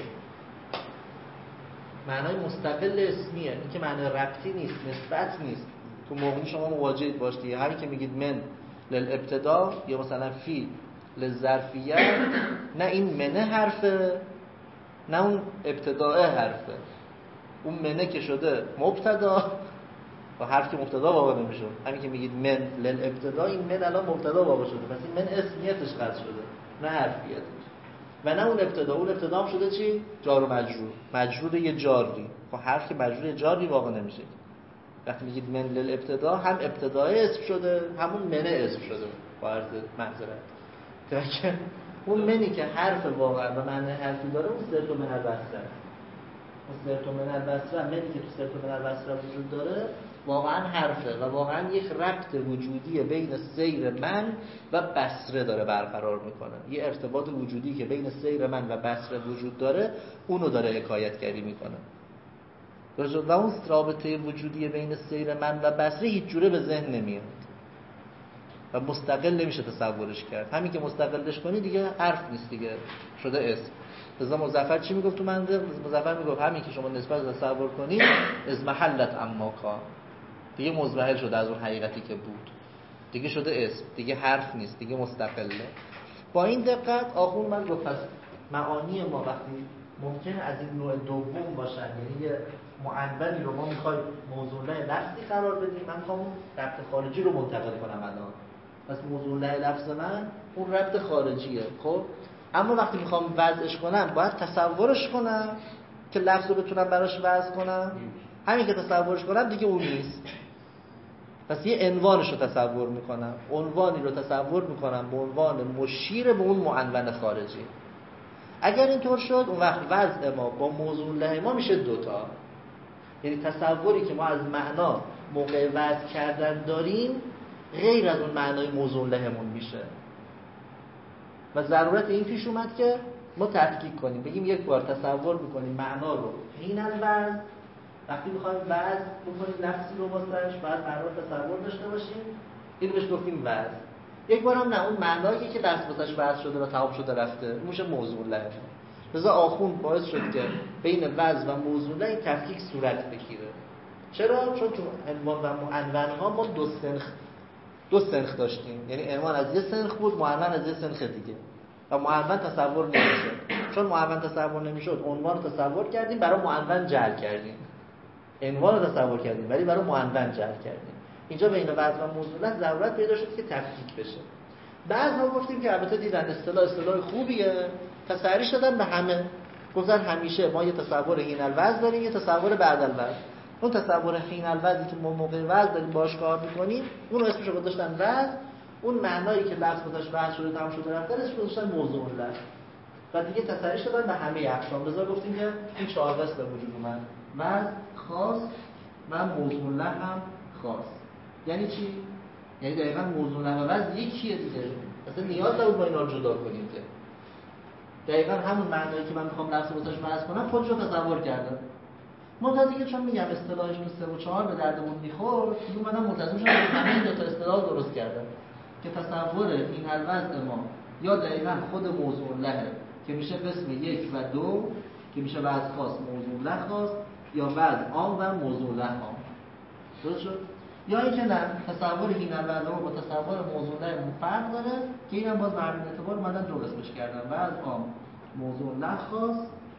معنای مستقل اسمیه، این که معنای ربطی نیست، نسبت نیست. تو موقعی شما مواجهید باش دیگه، هر کی میگید من للابتدا یا مثلا فی للظرفیت، نه این منه حرفه نه اون ابتداء حرفه. اون منه که شده مبتدا و حرف که مبتدا واقع نمیشه. همین که میگید من للابتدا، این من الان مبتدا واقع شده، پس این من اسمیتش قطع شده نه حرفیتش. و نه اون ابتدا، اون ابتدا هم شده چی؟ جار و مجرور، مجرور یه جاری. خب حرف که مجرور جاری واقع نمیشه. وقتی میگید من للابتدا، هم ابتدای اسم شده، همون منه اسم شده با عرض معذرت. که اون منی که حرف واقعا و معنی حرفی داره، اون صرف من البته. سرت من البصره، منی که تو سرت من البصره وجود داره واقعا حرفه و واقعا یک ربط وجودی بین سیر من و بصره داره برقرار میکنه. یه ارتباط وجودی که بین سیر من و بصره وجود داره اونو داره حکایتگری میکنه. و اون رابطه وجودی بین سیر من و بصره هیچ جوره به ذهن نمیاد و مستقل نمیشه تصورش کرد. همین که مستقلش کنی دیگه حرف نیست، دیگه شده اسم. لذا مظفر چی میگفت تو منطق؟ مظفر میگفت همین که شما نسبت تصور کنی از محلت اما کان، دیگه مزمحل شده از اون حقیقتی که بود، دیگه شده اسم، دیگه حرف نیست، دیگه مستقله. با این دقت آخوند من گفت پس معانی ما وقتی ممکنه از این نوع دوم باشن، یعنی یه معنونی رو ما میخوایم موضوع لفظی قرار بدیم، من میخوام اون ربط خارجی رو منتقل کنم الان، پس موضوع لفظ من اون ربط خارجیه. خب اما وقتی میخوام وضعش کنم باید تصورش کنم که لفظ رو بتونم براش وضع کنم. همین که تصورش کنم دیگه اون نیست، پس یه عنوانش رو تصور میکنم، عنوانی رو تصور میکنم به عنوان مشیر به اون معنون خارجی. اگر اینطور شد اون وقت وضع ما با موضوع له ما میشه دوتا، یعنی تصوری که ما از معنا موقع وضع کردن داریم غیر از اون معنای موضوع لهمون میشه و ضرورت این پیش اومد که ما تفکیک کنیم، بگیم یک بار تصور میکنیم معنا رو حین الوضع، وقتی میخوایم وضع بکنیم لفظی رو واسش بعد معنا رو تصور داشته باشیم، این بهش گفتیم وضع. یک بار هم نه، اون معنایی که لفظ واسش وضع شده و تمام شده رفته میشه موضوع له. لذا آخوند باعث شد که بین وضع و موضوع له تفکیک صورت بگیره. چرا؟ چون تو عنوان و معنون ها ما دو سنخ داشتیم، یعنی عنوان از یه سنخ بود، معنون از یه سنخ دیگه و معنون تصور نمیشد. چون معنون تصور نمیشد عنوان رو تصور کردیم برای معنون جعل کردیم، عنوان رو تصور کردیم ولی برای معنون جعل کردیم. اینجا بین وضع و موضوع له ضرورت پیدا شد که تفکیک بشه. بعضا گفتیم که البته دیدن اصطلاح خوبیه، تصریح دادن به همه، گفتن همیشه ما یه تصور حین الوضع داریم، یه تصور بعد الوضع. اون تصور حین الوضعی که ما موقع وضع داریم باهاش کار می‌کنیم اون رو اسمش رو گذاشتن وضع، اون معنایی که لفظ گذاشت وضع شده تمام شده رفته اسمش رو گذاشتن موضوع له و دیگه تصریح دادن به همه اقسام. لذا گفتیم که این چهار قسم به وجود اومد، وضع خاص و موضوع له هم خاص. یعنی چی؟ یعنی دقیقاً موضوع له و وضع یکیه دیگه، اصلا نیاز نبود با اینا رو جدا کنیم که دقیقاً همون معنایی که من میخوام لفظ واسش وضع کنم خودش رو تصور کردم. منتها دیگه چون میگم اصطلاحشون 3 و 4 به دردمون میخورد، دیگه اومدم ملتزم شدم که همه این دو تا اصطلاح درست کردم که تصور این الوضع ما یا دقیقاً خود موضوع له که میشه قسم 1 و 2 که میشه وضع خاص موضوع له خاص، یا وضع عام و موضوع له عام. درست شد؟ یا اینکه نه، تصور این الوضع با تصور موضوع له فرق داره که اینم باز به همین اعتبار اومدن دو قسمش کردن، وضع عام موضوع له خاص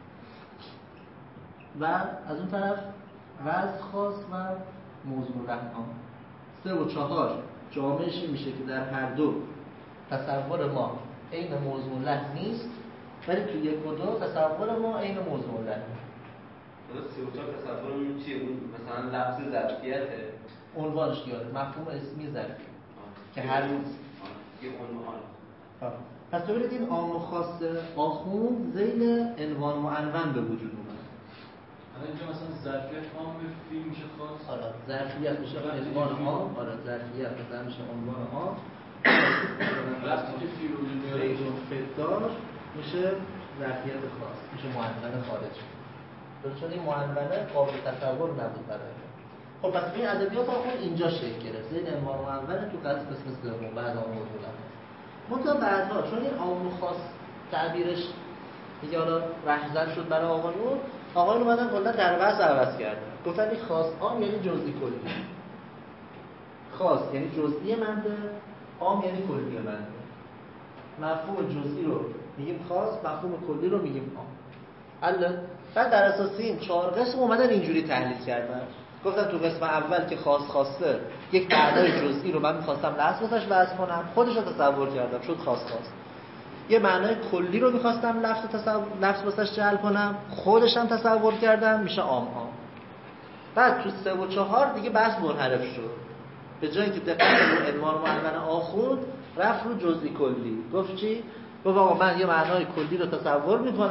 و از اون طرف وضع خاص و موضوع له عام. 3 و 4 جامعش میشه که در هر دو تصور ما عین موضوع له نیست، ولی تو 1 و 2 تصور ما عین موضوع له. درست 3 و 4 تصورمون چیه؟ اون مثلا لفظ ظرفیته، عنوانش یاد مفهوم اسمی ظرفی که هر روز یه عنوان. پس ببینید این عام و خاص آخوند ذیل عنوان معنون به وجود اومد. اینجا مثلا ظرفیت عام فیلم میشه خاص. آره ظرفیت میشه عنوان عام، آره ظرفیت مثلا میشه عنوان عام. وقتی که فیلم وجود میاره فدار میشه ظرفیت خاص، میشه معنون خارجی. درست شد؟ این معنونه قابل تصور نبود برای ما. خب پس این ادبیات آخوند اینجا شکل گرفت، ذیل عنوان معنون تو قسم سوم بعد اون موضوع له. منتها بعدها چون این عام و خاص تعبیرش دیگه حالا رهزن شد برای آقایون اومدن کلا در وضع عوض کردن، گفتن این خاص عام یعنی جزئی کلی، خاص یعنی جزئی منده، عام یعنی کلی منده. مفهوم جزئی رو میگیم خاص، مفهوم کلی رو میگیم عام. الان بعد در اساس این 4 قسم اومدن اینجوری تحلیل کردن، گفتن تو قسم اول که خاص خاصه یک معنای جزئی رو من می‌خواستم لفظ واسش وضع کنم، خودش رو تصور کردم شد خاص خاص. یه معنای کلی رو می‌خواستم لفظ واسش جعل کنم، خودش هم تصور کردم میشه عام عام. بعد تو 3 و 4 دیگه بحث منحرف شد، به جای اینکه دقت رو عنوان معنون آخوند رفت رو جزئی کلی. گفت چی؟ گفت آقا من یه معنای کلی رو تصور می‌کنم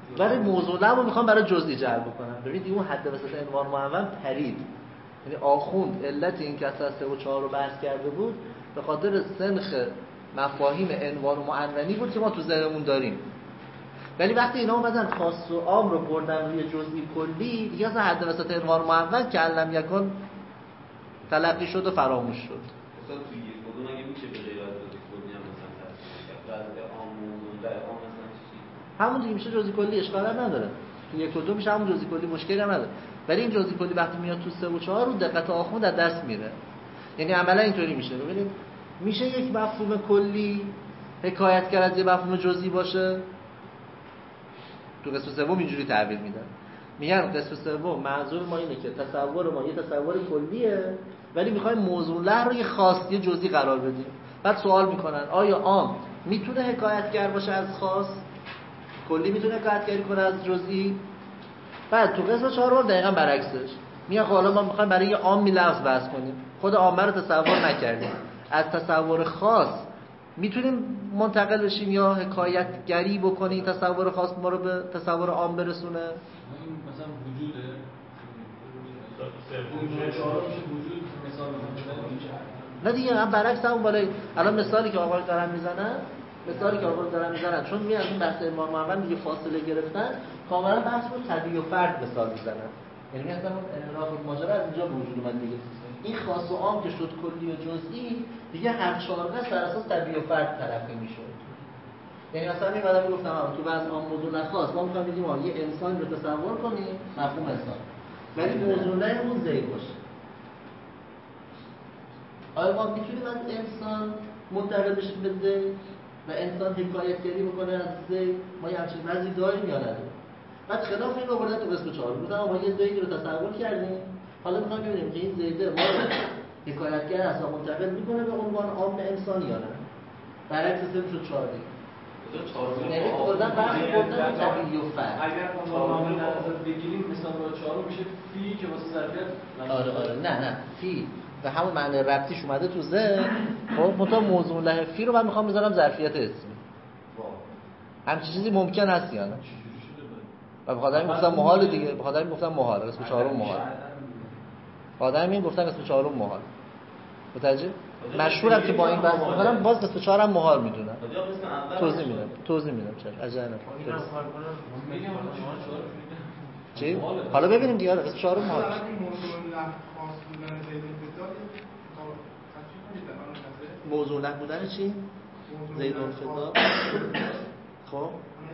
برای موضوع رو میخوام برای جزئی جلب کنم. ببینید اون حد وسط عنوان معون پرید. یعنی آخوند علت این که اصلا 3 و 4 رو بحث کرده بود به خاطر سنخ مفاهیم عنوان و معنونی بود که ما تو ذهنمون داریم. ولی وقتی اینا اومدن خاص و عام رو بردن روی جزئی کلی، دیگه اصلا حد وسط عنوان معون که علم یکن تلقی شد و فراموش شد. مثلا توی یک کدوم اگه میشه به غیر از جزئی کلی هم مثلا تصمیم کرد بعد عام موضوع در عام مثلا چی همون دیگه میشه جزئی کلی، اشکال نداره. تو یک و دو میشه همون جزئی کلی، مشکلی هم نداره. ولی این جزئی کلی وقتی میاد تو 3 و 4 رو دقت آخوند از دست میره. یعنی عملا اینطوری میشه. ببینید میشه یک مفهوم کلی حکایتگر از یه مفهوم جزئی باشه. تو قسم سوم اینجوری تعبیر میدن، میگن قسم سوم منظور ما اینه که تصور ما یه تصور کلیه ولی میخوایم موضوع له رو یه خاصی جزئی قرار بدیم. بعد سوال میکنن آیا عام میتونه حکایتگر باشه از خاص، کلی میتونه حکایتگری کنه از جزئی؟ بعد تو قسم 4 دقیقاً برعکسش میگن خب حالا ما میخوایم برای یه عامی لفظ بحث کنیم، خود عامه رو تصور نکردیم، از تصور خاص میتونیم منتقل بشیم یا حکایتگری بکنیم تصور خاص ما رو به تصور عام برسونه. این مثلا وجوده وجود مثال نه دیگه هم برعکس همون بالای الان مثالی که آقا دارن میزنن چون میاد این بحث امام معون دیگه فاصله گرفتن کاملا بحث رو طبیعی و فرد مثال میزنن. یعنی مثلا اون انحراف ماجرا از اینجا به وجود اومد دیگه. این خاص و عام که شد کلی و جزئی دیگه هر چهارگانه بر اساس طبیعی و فرد تلقی میشد. یعنی مثلا این بعدا گفتم تو بعض عام موضوع خاص ما میخوایم بگیم یه انسان رو تصور کنیم، مفهوم انسان، ولی موضوع نه اون زید باشه. آیا ما میتونیم از انسان منتقل بشیم به زید و انسان حکایتگری بکنه از زید؟ ما یه همچین وضعی داریم یا نداریم؟ بعد خلاف این رو بردن تو قسم 4 بودن ما یه زیدی رو تصور کردیم، حالا میخوایم ببینیم که این زیده ما حکایتگر اصلا منتقل میکنه به عنوان عام انسان یا نه. برعکس شد 4 دیگه. یعنی کلا بحث بردن طبیعی و فرد. اگر ما نظر بگیریم مثلا با 4 میشه فی که واسه ظرفیت آره نه فی و همون معنی ربطیش اومده تو ذهن. خب منتها موضوع له فی رو من میخوام بذارم ظرفیت اسمی. همچین چیزی ممکن هست یا نه؟ و بخاطر این گفتم محال دیگه، بخاطر این گفتم محال، قسم 4 محال. آدم این گفتن قسم 4 محال. متوجه؟ مشهورم که با این بحث می‌کنم باز قسم 4 هم محال میدونم. توضیح میدم چرا عجله نکن. چی؟ حالا ببینیم دیگه قسم 4 محال. موضوع له بودن چی؟ زید الفضا. خب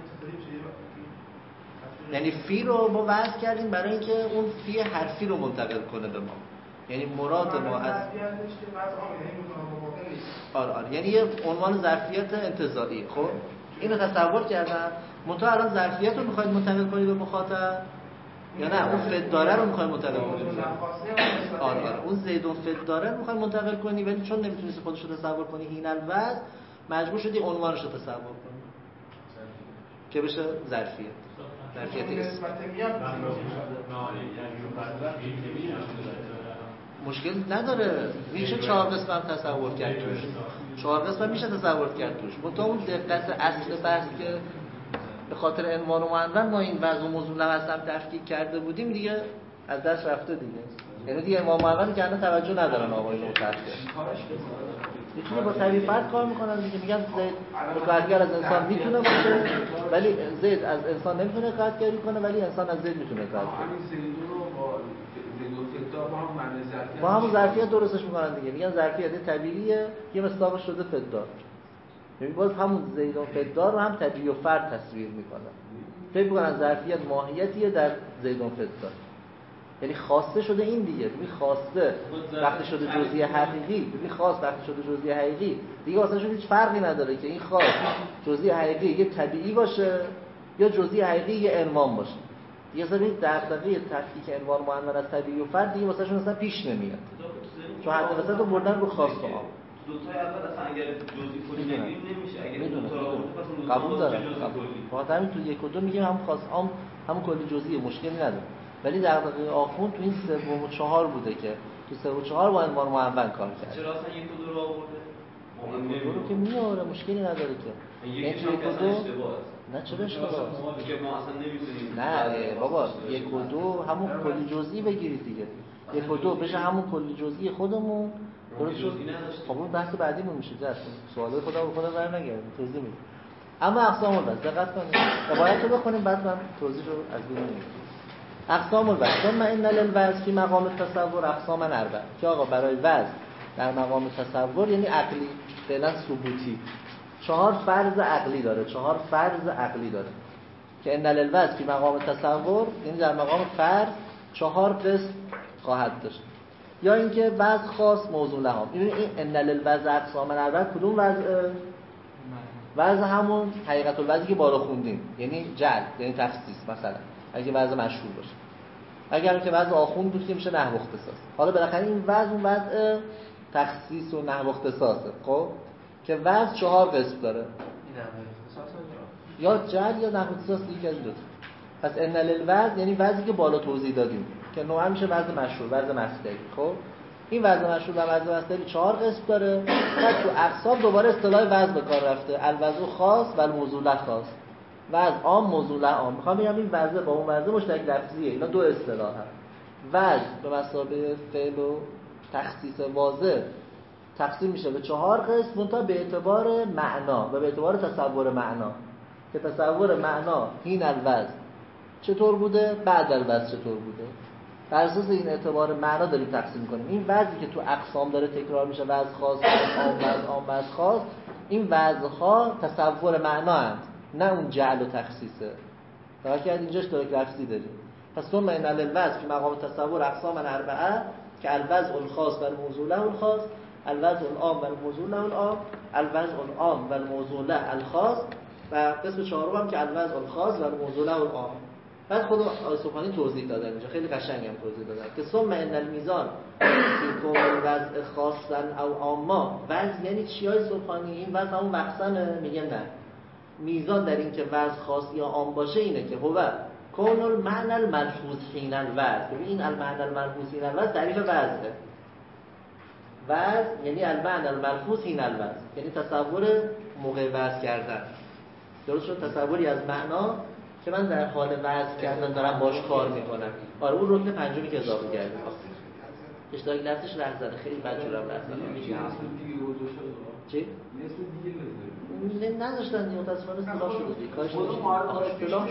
یعنی فی رو ما وضع کردیم برای اینکه اون فی حرفی رو منتقل کنه به ما. یعنی مراد ما از آره یعنی یه عنوان ظرفیت انتزاعی. خب اینو تصور کردم. منتها الان ظرفیت رو می‌خواید منتقل کنید به مخاطب یا نه اون فداره رو می‌خواید منتقل کنید؟ آره اون زید و فداره رو می‌خواید منتقل کنی ولی چون نمی‌تونید خودش رو تصور کنی این الوضع مجبور شدی عنوانش رو تصور کنی که بشه ظرفیت اسم. مشکل نداره، میشه 4 قسم هم تصور کرد توش، 4 قسم هم میشه تصور کرد توش. منتها اون دقت اصل بحث که به خاطر عنوان و معنون ما این وضع و موضوع لوازم تفکیک کرده بودیم دیگه از دست رفته دیگه. یعنی دیگه عنوان و معنون که الان توجه ندارن آقایون متأخر. میتونه با طبیعی فرد کار میکنن دیگه. میگن زید حکایتگر از انسان میتونه باشه ولی زید از انسان نمیتونه حکایتگری کنه ولی انسان از زید میتونه حکایتگری با همون ظرفیت درستش میکنن دیگه. میگن ظرفیت طبیعیه یه مصداق شده فدار. یعنی باز همون زید و فدار رو هم طبیعی و فرد تصویر میکنن. فکر میکنن ظرفیت ماهیتیه در زید و فدار. یعنی خواسته شده این دیگه. ببین خواسته وقتی شده جزئی حقیقی، ببین خواست وقتی شده جزئی حقیقی دیگه واسه شون هیچ فرقی نداره که این خواست جزئی حقیقی یه طبیعی باشه یا جزئی حقیقی یه عنوان باشه. یه سری دغدغه تفکیک عنوان معنون از طبیعی و فرد دیگه واسه شون اصلا پیش نمیاد. چون حد وسط رو بردن رو خاص و عام. دو تا اول اصلا اگر جزئی کلی بگیریم نمیشه. اگر دو تا قبول دارم. فقط همین تو یک و دو میگیم هم خاص عام هم کلی جزئی مشکلی نداره. ولی دغدغه آخوند تو این 3 و 4 بوده که تو 3 و 4 با عنوان معون کار کرد. چرا اصلا یک و دو رو آورده؟ یک و دو رو که میاره مشکلی نداره که. یکی هم که اصلا اشتباهه. نه چرا اشتباه که ما اصلا نمیتونیم نه بابا 1 و 2 همون کلی جزئی بگیرید دیگه 1 و 2 بشه همون کلی جزئی خودمون درست شد. خب اون بحث بعدیمون میشه درست سوالای خدا به خدا برنگردیم توضیح میدیم. اما اقسام الوزن دقت کنید عبارت رو بخونیم بعد من توضیح رو از بین میگم. اقسام الوزن ثم ان للوزن فی مقام التصور اقساما 4 که آقا برای وزن در مقام تصور یعنی عقلی فعلا ثبوتی 4 فرض عقلی داره 4 فرض عقلی داره که ان للوزن فی مقام تصور یعنی در مقام فرض 4 قسم خواهد داشت یا اینکه وضع خاص موضوع لهم این ان للوزن اقساما 4 کدوم وضع همون حقیقت الوضعی که بالا خوندیم یعنی جعل یعنی تخصیص مثلا اگه وضع مشهور باشه اگر که وضع آخوند بود که میشه نحو اختصاص حالا بالاخره این وضع تخصیص و نحو اختصاصه خب که وضع 4 قسم داره یا جعل یا نحو اختصاص دیگه از دو پس ان للوضع یعنی وضعی که بالا توضیح دادیم که نوعا میشه وضع مشهور وضع مصدری خب این وضع مشهور و وضع مصدری 4 قسم داره بعد تو اقسام دوباره اصطلاح وضع به کار رفته الوضع خاص و الموضوع له خاص وضع عام موضوع له عام میخوام بگم این وضع با اون وضع مشترک لفظیه اینا 2 اصطلاح هست وضع به مثابه فعل و تخصیص واضح تقسیم میشه به 4 قسم منتها به اعتبار معنا و به اعتبار تصور معنا که تصور معنا این الوضع چطور بوده بعد الوضع چطور بوده بر اساس این اعتبار معنا داریم تقسیم کنیم این وضعی که تو اقسام داره تکرار میشه وضع خاص عام وضع خاص این وضع ها تصور معنا هست نه اون جعل و تخصیصه تا که اینجاش داره لفظی داریم پس ثم ان للوضع فی مقام تصور اقساما 4 که الوضع الخاص و الموضوع له الخاص الوضع العام و الموضوع له العام الوضع العام و الموضوع له الخاص و قسم 4 هم که الوضع الخاص و الموضوع له العام بعد خود آقای سبحانی توضیح دادن اینجا خیلی قشنگ هم توضیح دادن که ثم ان المیزان فی کون الوضع خاصا او عاما وضع یعنی چی های سبحانی این وضع همون مقسمه میگه نه میزان در این که وضع خاص یا عام باشه اینه که هو کون المعنى الملفوظ حین الوضع ببین این المعنى الملفوظ حین الوضع تعریف وضعه وضع یعنی المعنى الملفوظ حین الوضع یعنی تصور موقع وضع کردن درست شد تصوری از معنا که من در حال وضع کردن دارم باش کار میکنم آره اون رکن پنجمی که اضافه کردیم اشتراک لفظش رهزنه خیلی بدجورم رهزنه چی؟ نذاشتن دیگه متاسفانه اصطلاح شده دیگه کارش اصطلاح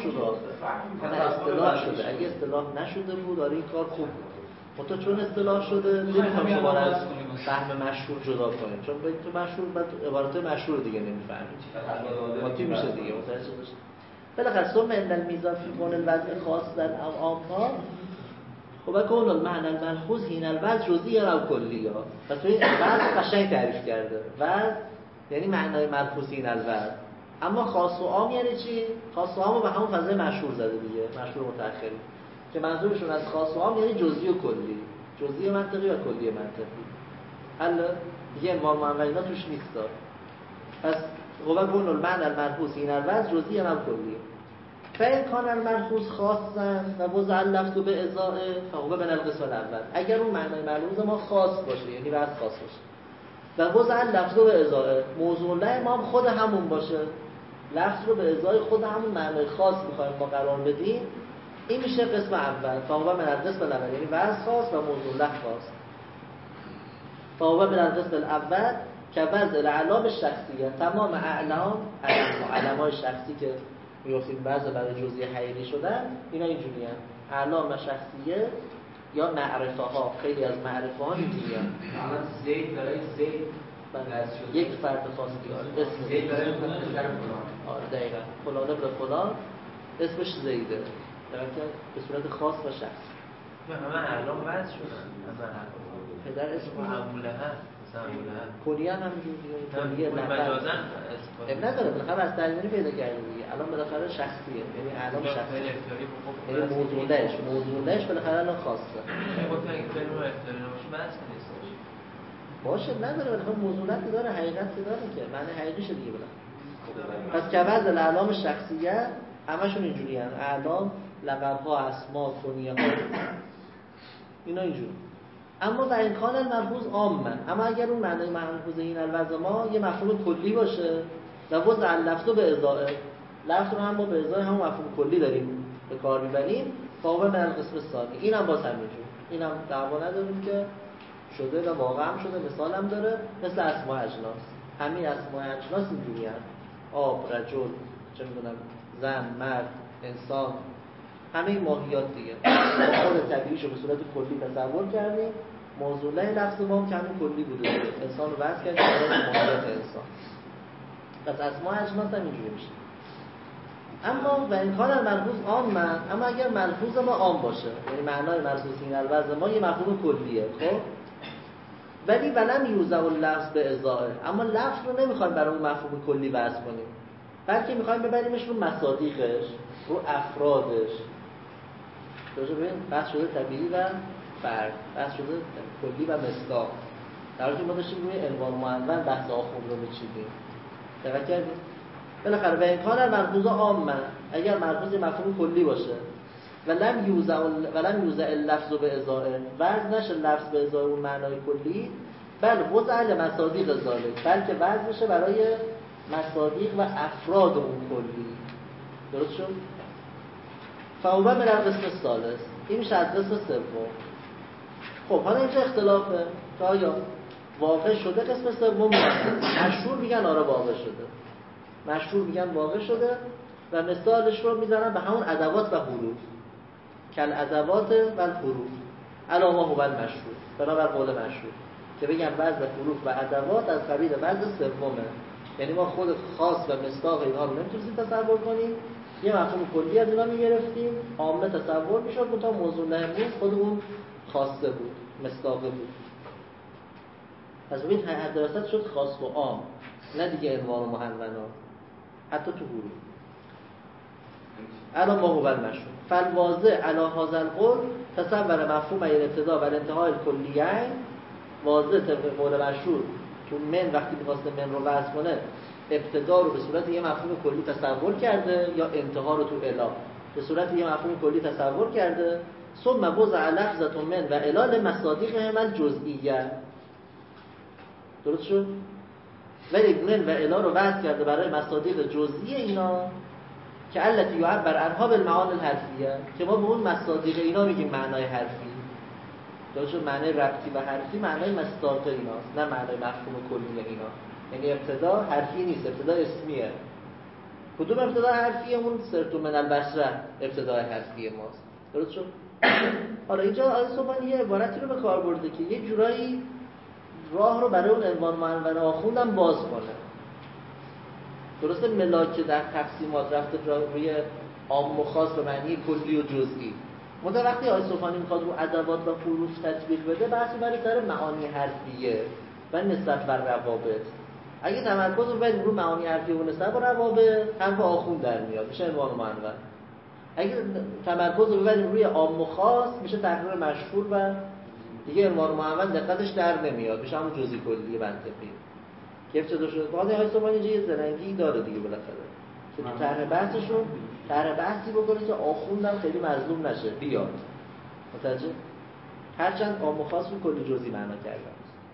شده اگه اصطلاح نشده بود آره این کار خوب بود چون اصطلاح شده نمیخوام شما رو از فهم مشهور جدا کنیم چون تو مشهور بعد عبارات مشهور دیگه نمیفهمید ماتی میشه دیگه متوجه شدید بالاخره ثم ان المیزان فی کون الوضع خاصا او عاما و کون المعنى الملحوظ حین الوضع جزئی او کلی ها پس این وضع قشنگ تعریف کرده وضع یعنی معنای ملحوظ حین الوضع اما خاص و عام یعنی چی خاص و عام به همون فضای مشهور زده دیگه مشهور متأخری که منظورشون از خاص و عام یعنی جزئی و کلی جزئی منطقی و کلی منطقی حالا دیگه انواع معنا توش نیست پس هو کون المعنى الملحوظ حین الوضع جزئی او کلی فإن كان الملحوظ خاصا و وضع اللفظ به ازاء فهو من القسم الاول اگر اون معنای ملحوظ ما خاص باشه یعنی وضع خاص باشه و وضع اللفظ به ازاء موضوع له ما خود همون باشه لفظ رو به ازای خود همون معنای خاص می‌خوایم ما قرار بدیم این میشه قسم اول فهو من القسم الاول یعنی وضع خاص و موضوع له خاص فهو من القسم الاول که وضع الاعلام شخصیه تمام اعلام علمای شخصی که می‌گفتیم بعضی برای جزئی حقیقی شدن اینا اینجوریه اعلام شخصیه یا معرفه ها خیلی از معرفه ها اینجوریه زید برای زید یک فرد خاص بیاره اسم زید برای فلان دقیقا فلان ابن فلان اسمش زیده در که به صورت خاص و شخص همه اعلام وضع شدن پدر اسم معموله هست کنیه هم همینجوریه کنیه مجازن نداره بالاخره از درمیانی پیدا کرده دیگه الان بالاخره شخصیه یعنی اعلام شخصی یعنی موضوعش بالاخره الان خاصه باشه نداره بالاخره موضوعیت داره حقیقت داره که معنی حقیقیش دیگه بالاخره پس که وضع اعلام شخصیه همشون اینجوری هستن اعلام لقب‌ها اسما کنیه ها اینا اینجوری اما و امکان الملحوظ عامه اما اگر اون معنای ملحوظ این الوضع ما یه مفهوم کلی باشه و وضع اللفظ به ازاء لفظ رو هم ما به ازای همون مفهوم کلی داریم به کار میبریم. فهو من القسم الثانی، این هم باز همینجور، این هم دعوا نداریم که شده و واقعا هم شده، مثال هم داره، مثل اسماء اجناس. همین اسماء اجناس اینجوری هست، آب، رجل، چه میدونم، زن، مرد، انسان، همه این ماهیات دیگه خود طبیعیشو به صورت کلی تصور کردیم. موضوع لفظ ما هم که همین کلی بوده دیگه، انسان رو وضع کردیم برای ماهیات انسان. پس اسماء اجناس هم اینجوری میشه. اما و این کار ملحوظ عام اما اگر ملحوظ ما عام باشه، یعنی معنای ملحوظ این الوضع ما یه مفهوم کلیه، خب ولی ولم یوزع اللفظ به ازائه، اما لفظ رو نمیخوایم برای اون مفهوم کلی وضع کنیم، بلکه میخوایم ببریمش رو مصادیقش، رو افرادش. درسته؟ ببین بحث شده طبیعی و فرد، بحث شده کلی و مصداق، در حالی که ما داشتیم روی عنوان معنون بحث آخوند رو میچیدیم. دقت کردید؟ بالاخره به این کار ملحوظ عام اگر ملحوظ مفهوم کلی باشه ولم یوزع اللفظ به ازائه، وضع نشه لفظ به ازای اون معنای کلی، بل وضع لمصادیق ذالک، بلکه وضع بشه برای مصادیق و افراد اون کلی. درست شد؟ فهو من القسم الثالث، این میشه از قسم سوم. خب حالا اینجا اختلافه که آیا واقع شده قسم سوم؟ مشهور میگن آره واقع شده، مشهور میگن واقع شده و مثالش رو میزنن به همون ادوات و حروف، کل ادوات و الحروف علی ما هو المشهور، بنابر قول مشهور که بگن وضع حروف و ادوات از قبیل وضع سومه. یعنی ما خود خاص و مصداق اینها رو نمیتونیم تصور کنیم، یه مفهوم کلی از اینا میگرفتیم، عامه تصور میشد، تا موضوع نهمون خود اون خاصه بود، مصداقه بود. پس ببین هر دراست شد خاص و عام، نه دیگه عنوان و معنونا، حتی تو حروف. علی ما هو المشهور فالواضع علی هذا القول تصور مفهوم الابتدا و الانتهای الکلیین. واضح طبق قول مشهور تو من وقتی می‌خواسته من رو وضع کنه، ابتدا رو به صورت یه مفهوم کلی تصور کرده یا انتها رو تو الا به صورت یه مفهوم کلی تصور کرده. ثم وضع لفظة من و الا لمصادیقهم الجزئیه. درست شد؟ ولی من و الا رو وضع کرده برای مصادیق جزئی اینا که التی یعبر عنها بالمعانی الحرفیه، که ما به اون مصادیق اینا میگیم معنای حرفی. درست شد؟ معنای ربطی و حرفی معنای مصداق ایناست، نه معنای مفهوم کلی اینا. یعنی ابتدا حرفی نیست، ابتدا اسمیه. کدوم ابتدا حرفیه؟ اون سرتو من البشره ابتدا حرفی ماست. درست شد؟ حالا اینجا آیه سبحانی یه عبارتی رو به کار برده که یه جورایی راه رو برای اون عنوان معنون آخوندم باز کنه. درسته ملاک که در تقسیمات رفته روی عام و خاص به معنی کلی و جزئی. منتها وقتی آیه سبحانی میخواد رو ادوات و حروف تطبیق بده، بحث برای سر معانی حرفیه و نسبت بر روابط. اگه تمرکز رو ببریم رو معانی حرفی و نسبت بر روابط، حرف آخوند در میاد، میشه عنوان معنون. اگه تمرکز رو ببریم روی عام و خاص، میشه تقریر مشهور و دیگه عنوان معنون دقتش در نمیاد، میشه همون جزئی کلی منطقی. کیف چطور شد؟ بعد آیه سبحانی اینجا یه زرنگی داره دیگه بالاخره که تو طرح بحثشون طرح بحثی بکنه که آخوندم خیلی مظلوم نشه بیاد. متوجه؟ هرچند عام و خاص رو کلی جزئی معنا کردن.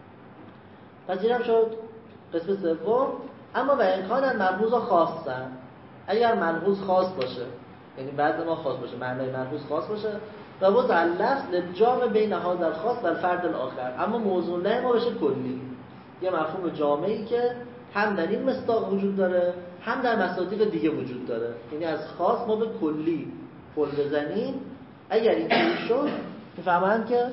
پس اینم شد قسم سوم. اما و امکان ملحوظ خاصن، اگر ملحوظ خاص باشه، یعنی بعد ما خاص باشه، معنای ملحوظ خاص باشه و وضع اللفظ للجامع بین هذا الخاص و الفرد الاخر، اما موضوع نه ما بشه کلی، یه مفهوم جامعی که هم در این مصداق وجود داره، هم در مصادیق دیگه وجود داره. یعنی از خاص ما به کلی پل بزنیم. اگر اینطوری شد میفهمن که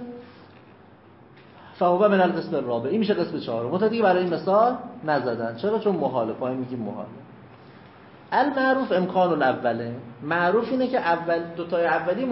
فهو من القسم الرابع، این میشه قسم چهارم. منتها دیگه برای این مثال نزدن. چرا؟ چون محاله. پای میگیم محاله. المعروف امکان الاوله، معروف اینه که اول دوتای اولی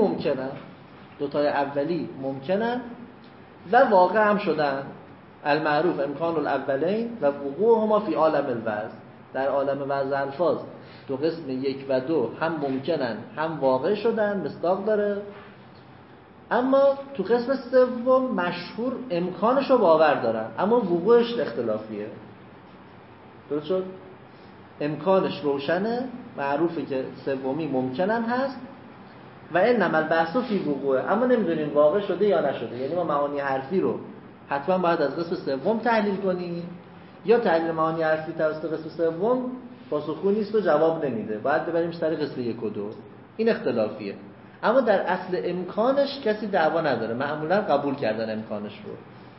ممکنن و واقع هم شدن. المعروف امکان الاولین و وقوعهما فی عالم الوضع، در عالم وضع الفاظ دو قسم 1 و 2 هم ممکنن هم واقع شدن، مصداق داره. اما تو قسم سوم مشهور امکانش رو باور دارن، اما وقوعش اختلافیه. درست شد؟ امکانش روشنه، معروفه که سومی ممکنن هست و انما البحث فی وقوعه، اما نمیدونیم واقع شده یا نشده. یعنی ما معانی حرفی رو حتما باید از قسم سوم تحلیل کنیم، یا تحلیل معانی حرفی توسط قسم سوم پاسخگو نیست و جواب نمیده، باید ببریم سر قسم 1 و 2. این اختلافیه. اما در اصل امکانش کسی دعوا نداره، معمولا قبول کردن امکانش رو.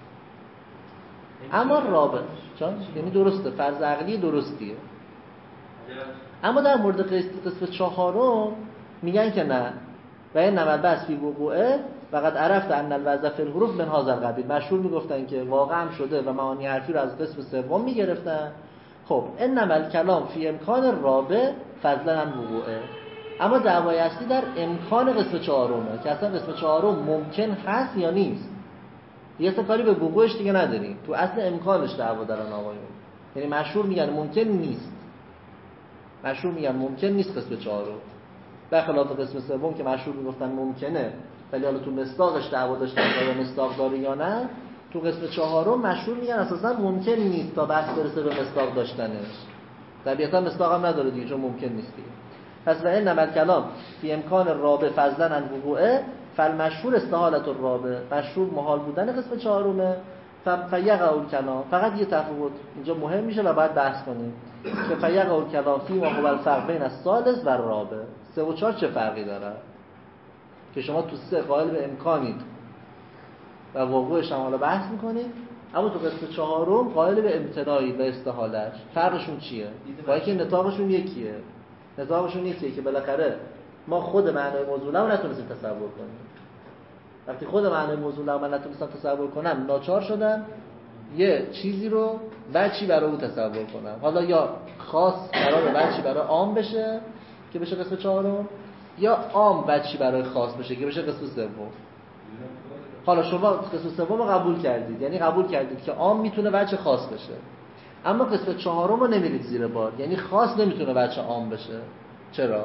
اما رابط یعنی درسته، فرض عقلی درستیه. اما در مورد قسم 4 میگن که نه، و این نمل بس فی وقوعه فقط عرفت ان الوضع فی الحروف من هذا القبیل. مشهور میگفتن که واقعا شده و معانی حرفی رو از قسم 3 میگرفتن. خب این نمل کلام فی امکان رابع فضلا عن وقوعه. اما دعوای اصلی در امکان قسم 4 که اصلا قسم 4 ممکن هست یا نیست. دیگه اصلا کاری به وقوعش دیگه نداریم، تو اصل امکانش دعوا دارن آقایون. یعنی مشهور میگن ممکن نیست، مشهور میگن ممکن نیست قسم 4، برخلاف قسم 3 که مشهور میگفتن ممکنه، ولی حالا تو مصداقش دعوا داشتن آیا مصداق داره یا نه. تو قسم 4 مشهور میگن اساسا ممکن نیست تا بحث برسه به مصداق داشتنش. طبیعتا مصداق هم نداره دیگه، چون ممکن نیست دیگه. پس و این نمل کلام فی امکان رابع فضلا عن وقوعه فالمشهور استحالت الرابع، مشهور محال بودن قسم 4. فیقع الکلام، فقط یه تفاوت اینجا مهم میشه و باید بحث کنیم که فیقع الکلام فی ما هو الفرق بین الثالث و الرابع. 3 و 4 چه فرقی داره؟ که شما تو 3 قائل به امکانید و وقوعش هم حالا بحث میکنید، اما تو قسم 4 قائل به امتناعید و استحالت. فرقشون چیه؟ با اینکه نطاقشون یکیه. نطاقشون یکیه که بالاخره ما خود معنای موضوع رو نتونستیم تصور کنیم. وقتی خود معنای موضوع رو من نتونستم تصور کنم، ناچار شدم یه چیزی رو وجهی برای او تصور کنم. حالا یا خاص قرار وجهی برای عام بشه که بشه قسم 4، یا عام وجهی برای خاص بشه که بشه قسم 3. حالا شما قسم 3 رو قبول کردید، یعنی قبول کردید که عام میتونه وجه خاص بشه، اما قسم 4 رو نمیرید زیر بار، یعنی خاص نمیتونه وجه عام بشه. چرا؟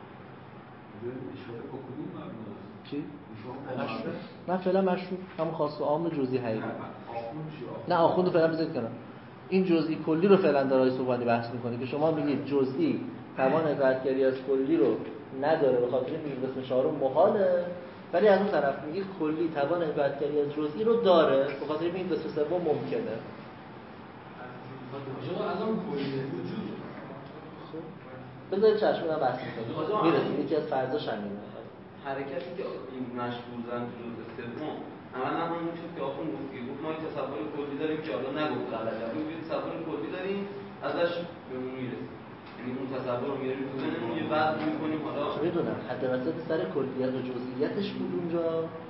چی؟ نه فعلا مشهور همون خاص و عام جزئی حقیقی. نه آخوند رو فعلا بذارید کنم. این جزئی کلی رو فعلا دارای صوبانی بحث میکنه که شما میگید جزئی توان قطعی از کلی رو نداره، به خاطر این قسم 4 محاله، ولی از اون طرف میگید کلی توان قطعی از جزئی رو داره، به خاطر این قسم 3 ممکنه. شما از اون کلی وجود بذارید چشمون هم بحث میکنیم میرسیم. یکی از فرضاش همینه. حرکتی که این مشهور زن تو جزء 3 عملا همون شد که آخون گفت ما تصور کلی داریم که حالا نگفت غلطه، ما یه تصور کلی داریم ازش بهمون میرسیم، یعنی اون تصور رو میاریم تو ذهنمون یه بعد میکنیم. حالا میدونم حد وسط سر کلیت و جزئیاتش بود اونجا،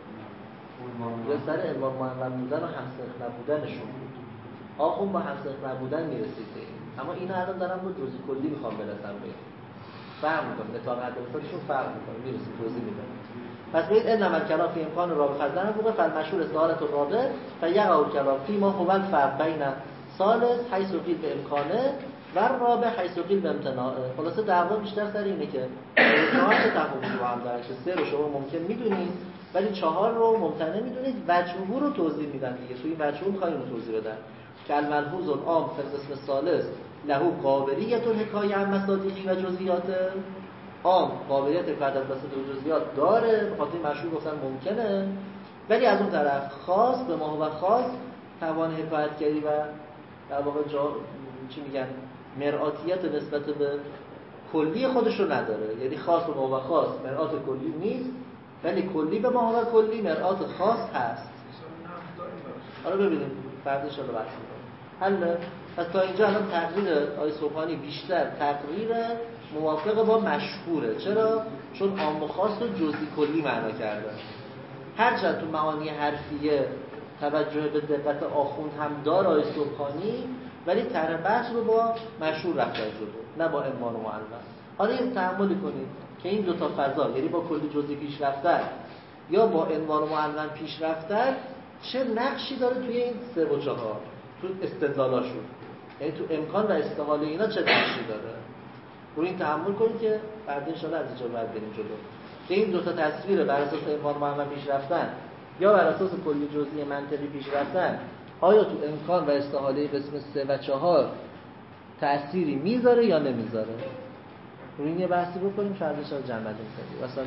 یا سر انواع معلم بودن و همسخ نبودنشون بود. آخون با همسخ نبودن میرسید به این، اما اینا الان دارم با جزئی کلی میخوام برسم به این. فرق میکنه، نتاق حد وسطشون فرق میکنه، میرسید توضیح میدم. پس بگید ان عمل کلام فی امکان رابع فضلا فوق فالمشهور استحالت الرابع فیقع الکلام فی ما هو الفرق بین ثالث حیث قیل به امکانه و رابع حیث قیل به امتناعه. خلاصه دعوا بیشتر سر اینه که 4 چه تفاوتی با هم دارن که 3 رو شما ممکن میدونید ولی 4 رو ممتنع میدونید. وجهه رو توضیح میدن دیگه، توی وجهه میخوایم رو توضیح بدن که الملحوظ العام فی القسم الثالث له قابلیت الحکایه عن مصادیقی و جزئیات. عام قابلیت حکایت از مصادیق و جزئیات داره، بخاطر مشهور گفتن ممکنه، ولی از اون طرف خاص به ما هو خاص توان حکایتگری و در واقع چی میگن مرآتیت نسبت به کلی خودش رو نداره. یعنی خاص به ما هو خاص مرآت کلی نیست، ولی کلی به ما هو کلی مرآت خاص هست. حالا ببینیم بعدش رو بحث می‌کنیم. حل. پس تا اینجا الان تقریر آقای صبحانی بیشتر تقریر موافق با مشهوره. چرا؟ چون عام و خاص رو جزئی کلی معنا کرده. هرچند تو معانی حرفیه توجه به دقت آخوند هم داره آقای صبحانی، ولی طرح بحث رو با مشهور رفته جلو، نه با امان و معلم. حالا یه تأملی کنید که این 2 تا فضا، یعنی با کلی جزئی پیش رفتن یا با امان و معلم پیش رفتن، چه نقشی داره توی این 3 و 4، تو استدلالاشون، یعنی تو امکان و استحاله اینا چه نقشی داره. رو این تأمل کنید که بعد ان شاءالله از اینجا بعد بریم جلو که این 2 تا تصویر بر اساس امان و معلم پیش رفتن یا بر اساس کلی جزئی منطقی پیش رفتن، آیا تو امکان و استحاله قسم 3 و 4 تأثیری میذاره یا نمیذاره. رو این یه بحثی بکنیم، فرداش از جنبت می‌کنیم. مثلا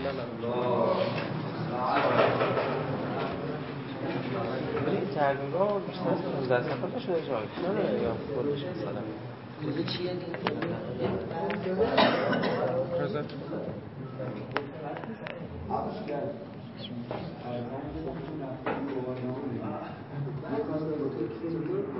ترجمه‌ها بیشتر از 15 صفحه شده جای. یا خودش مثلا چیه Present.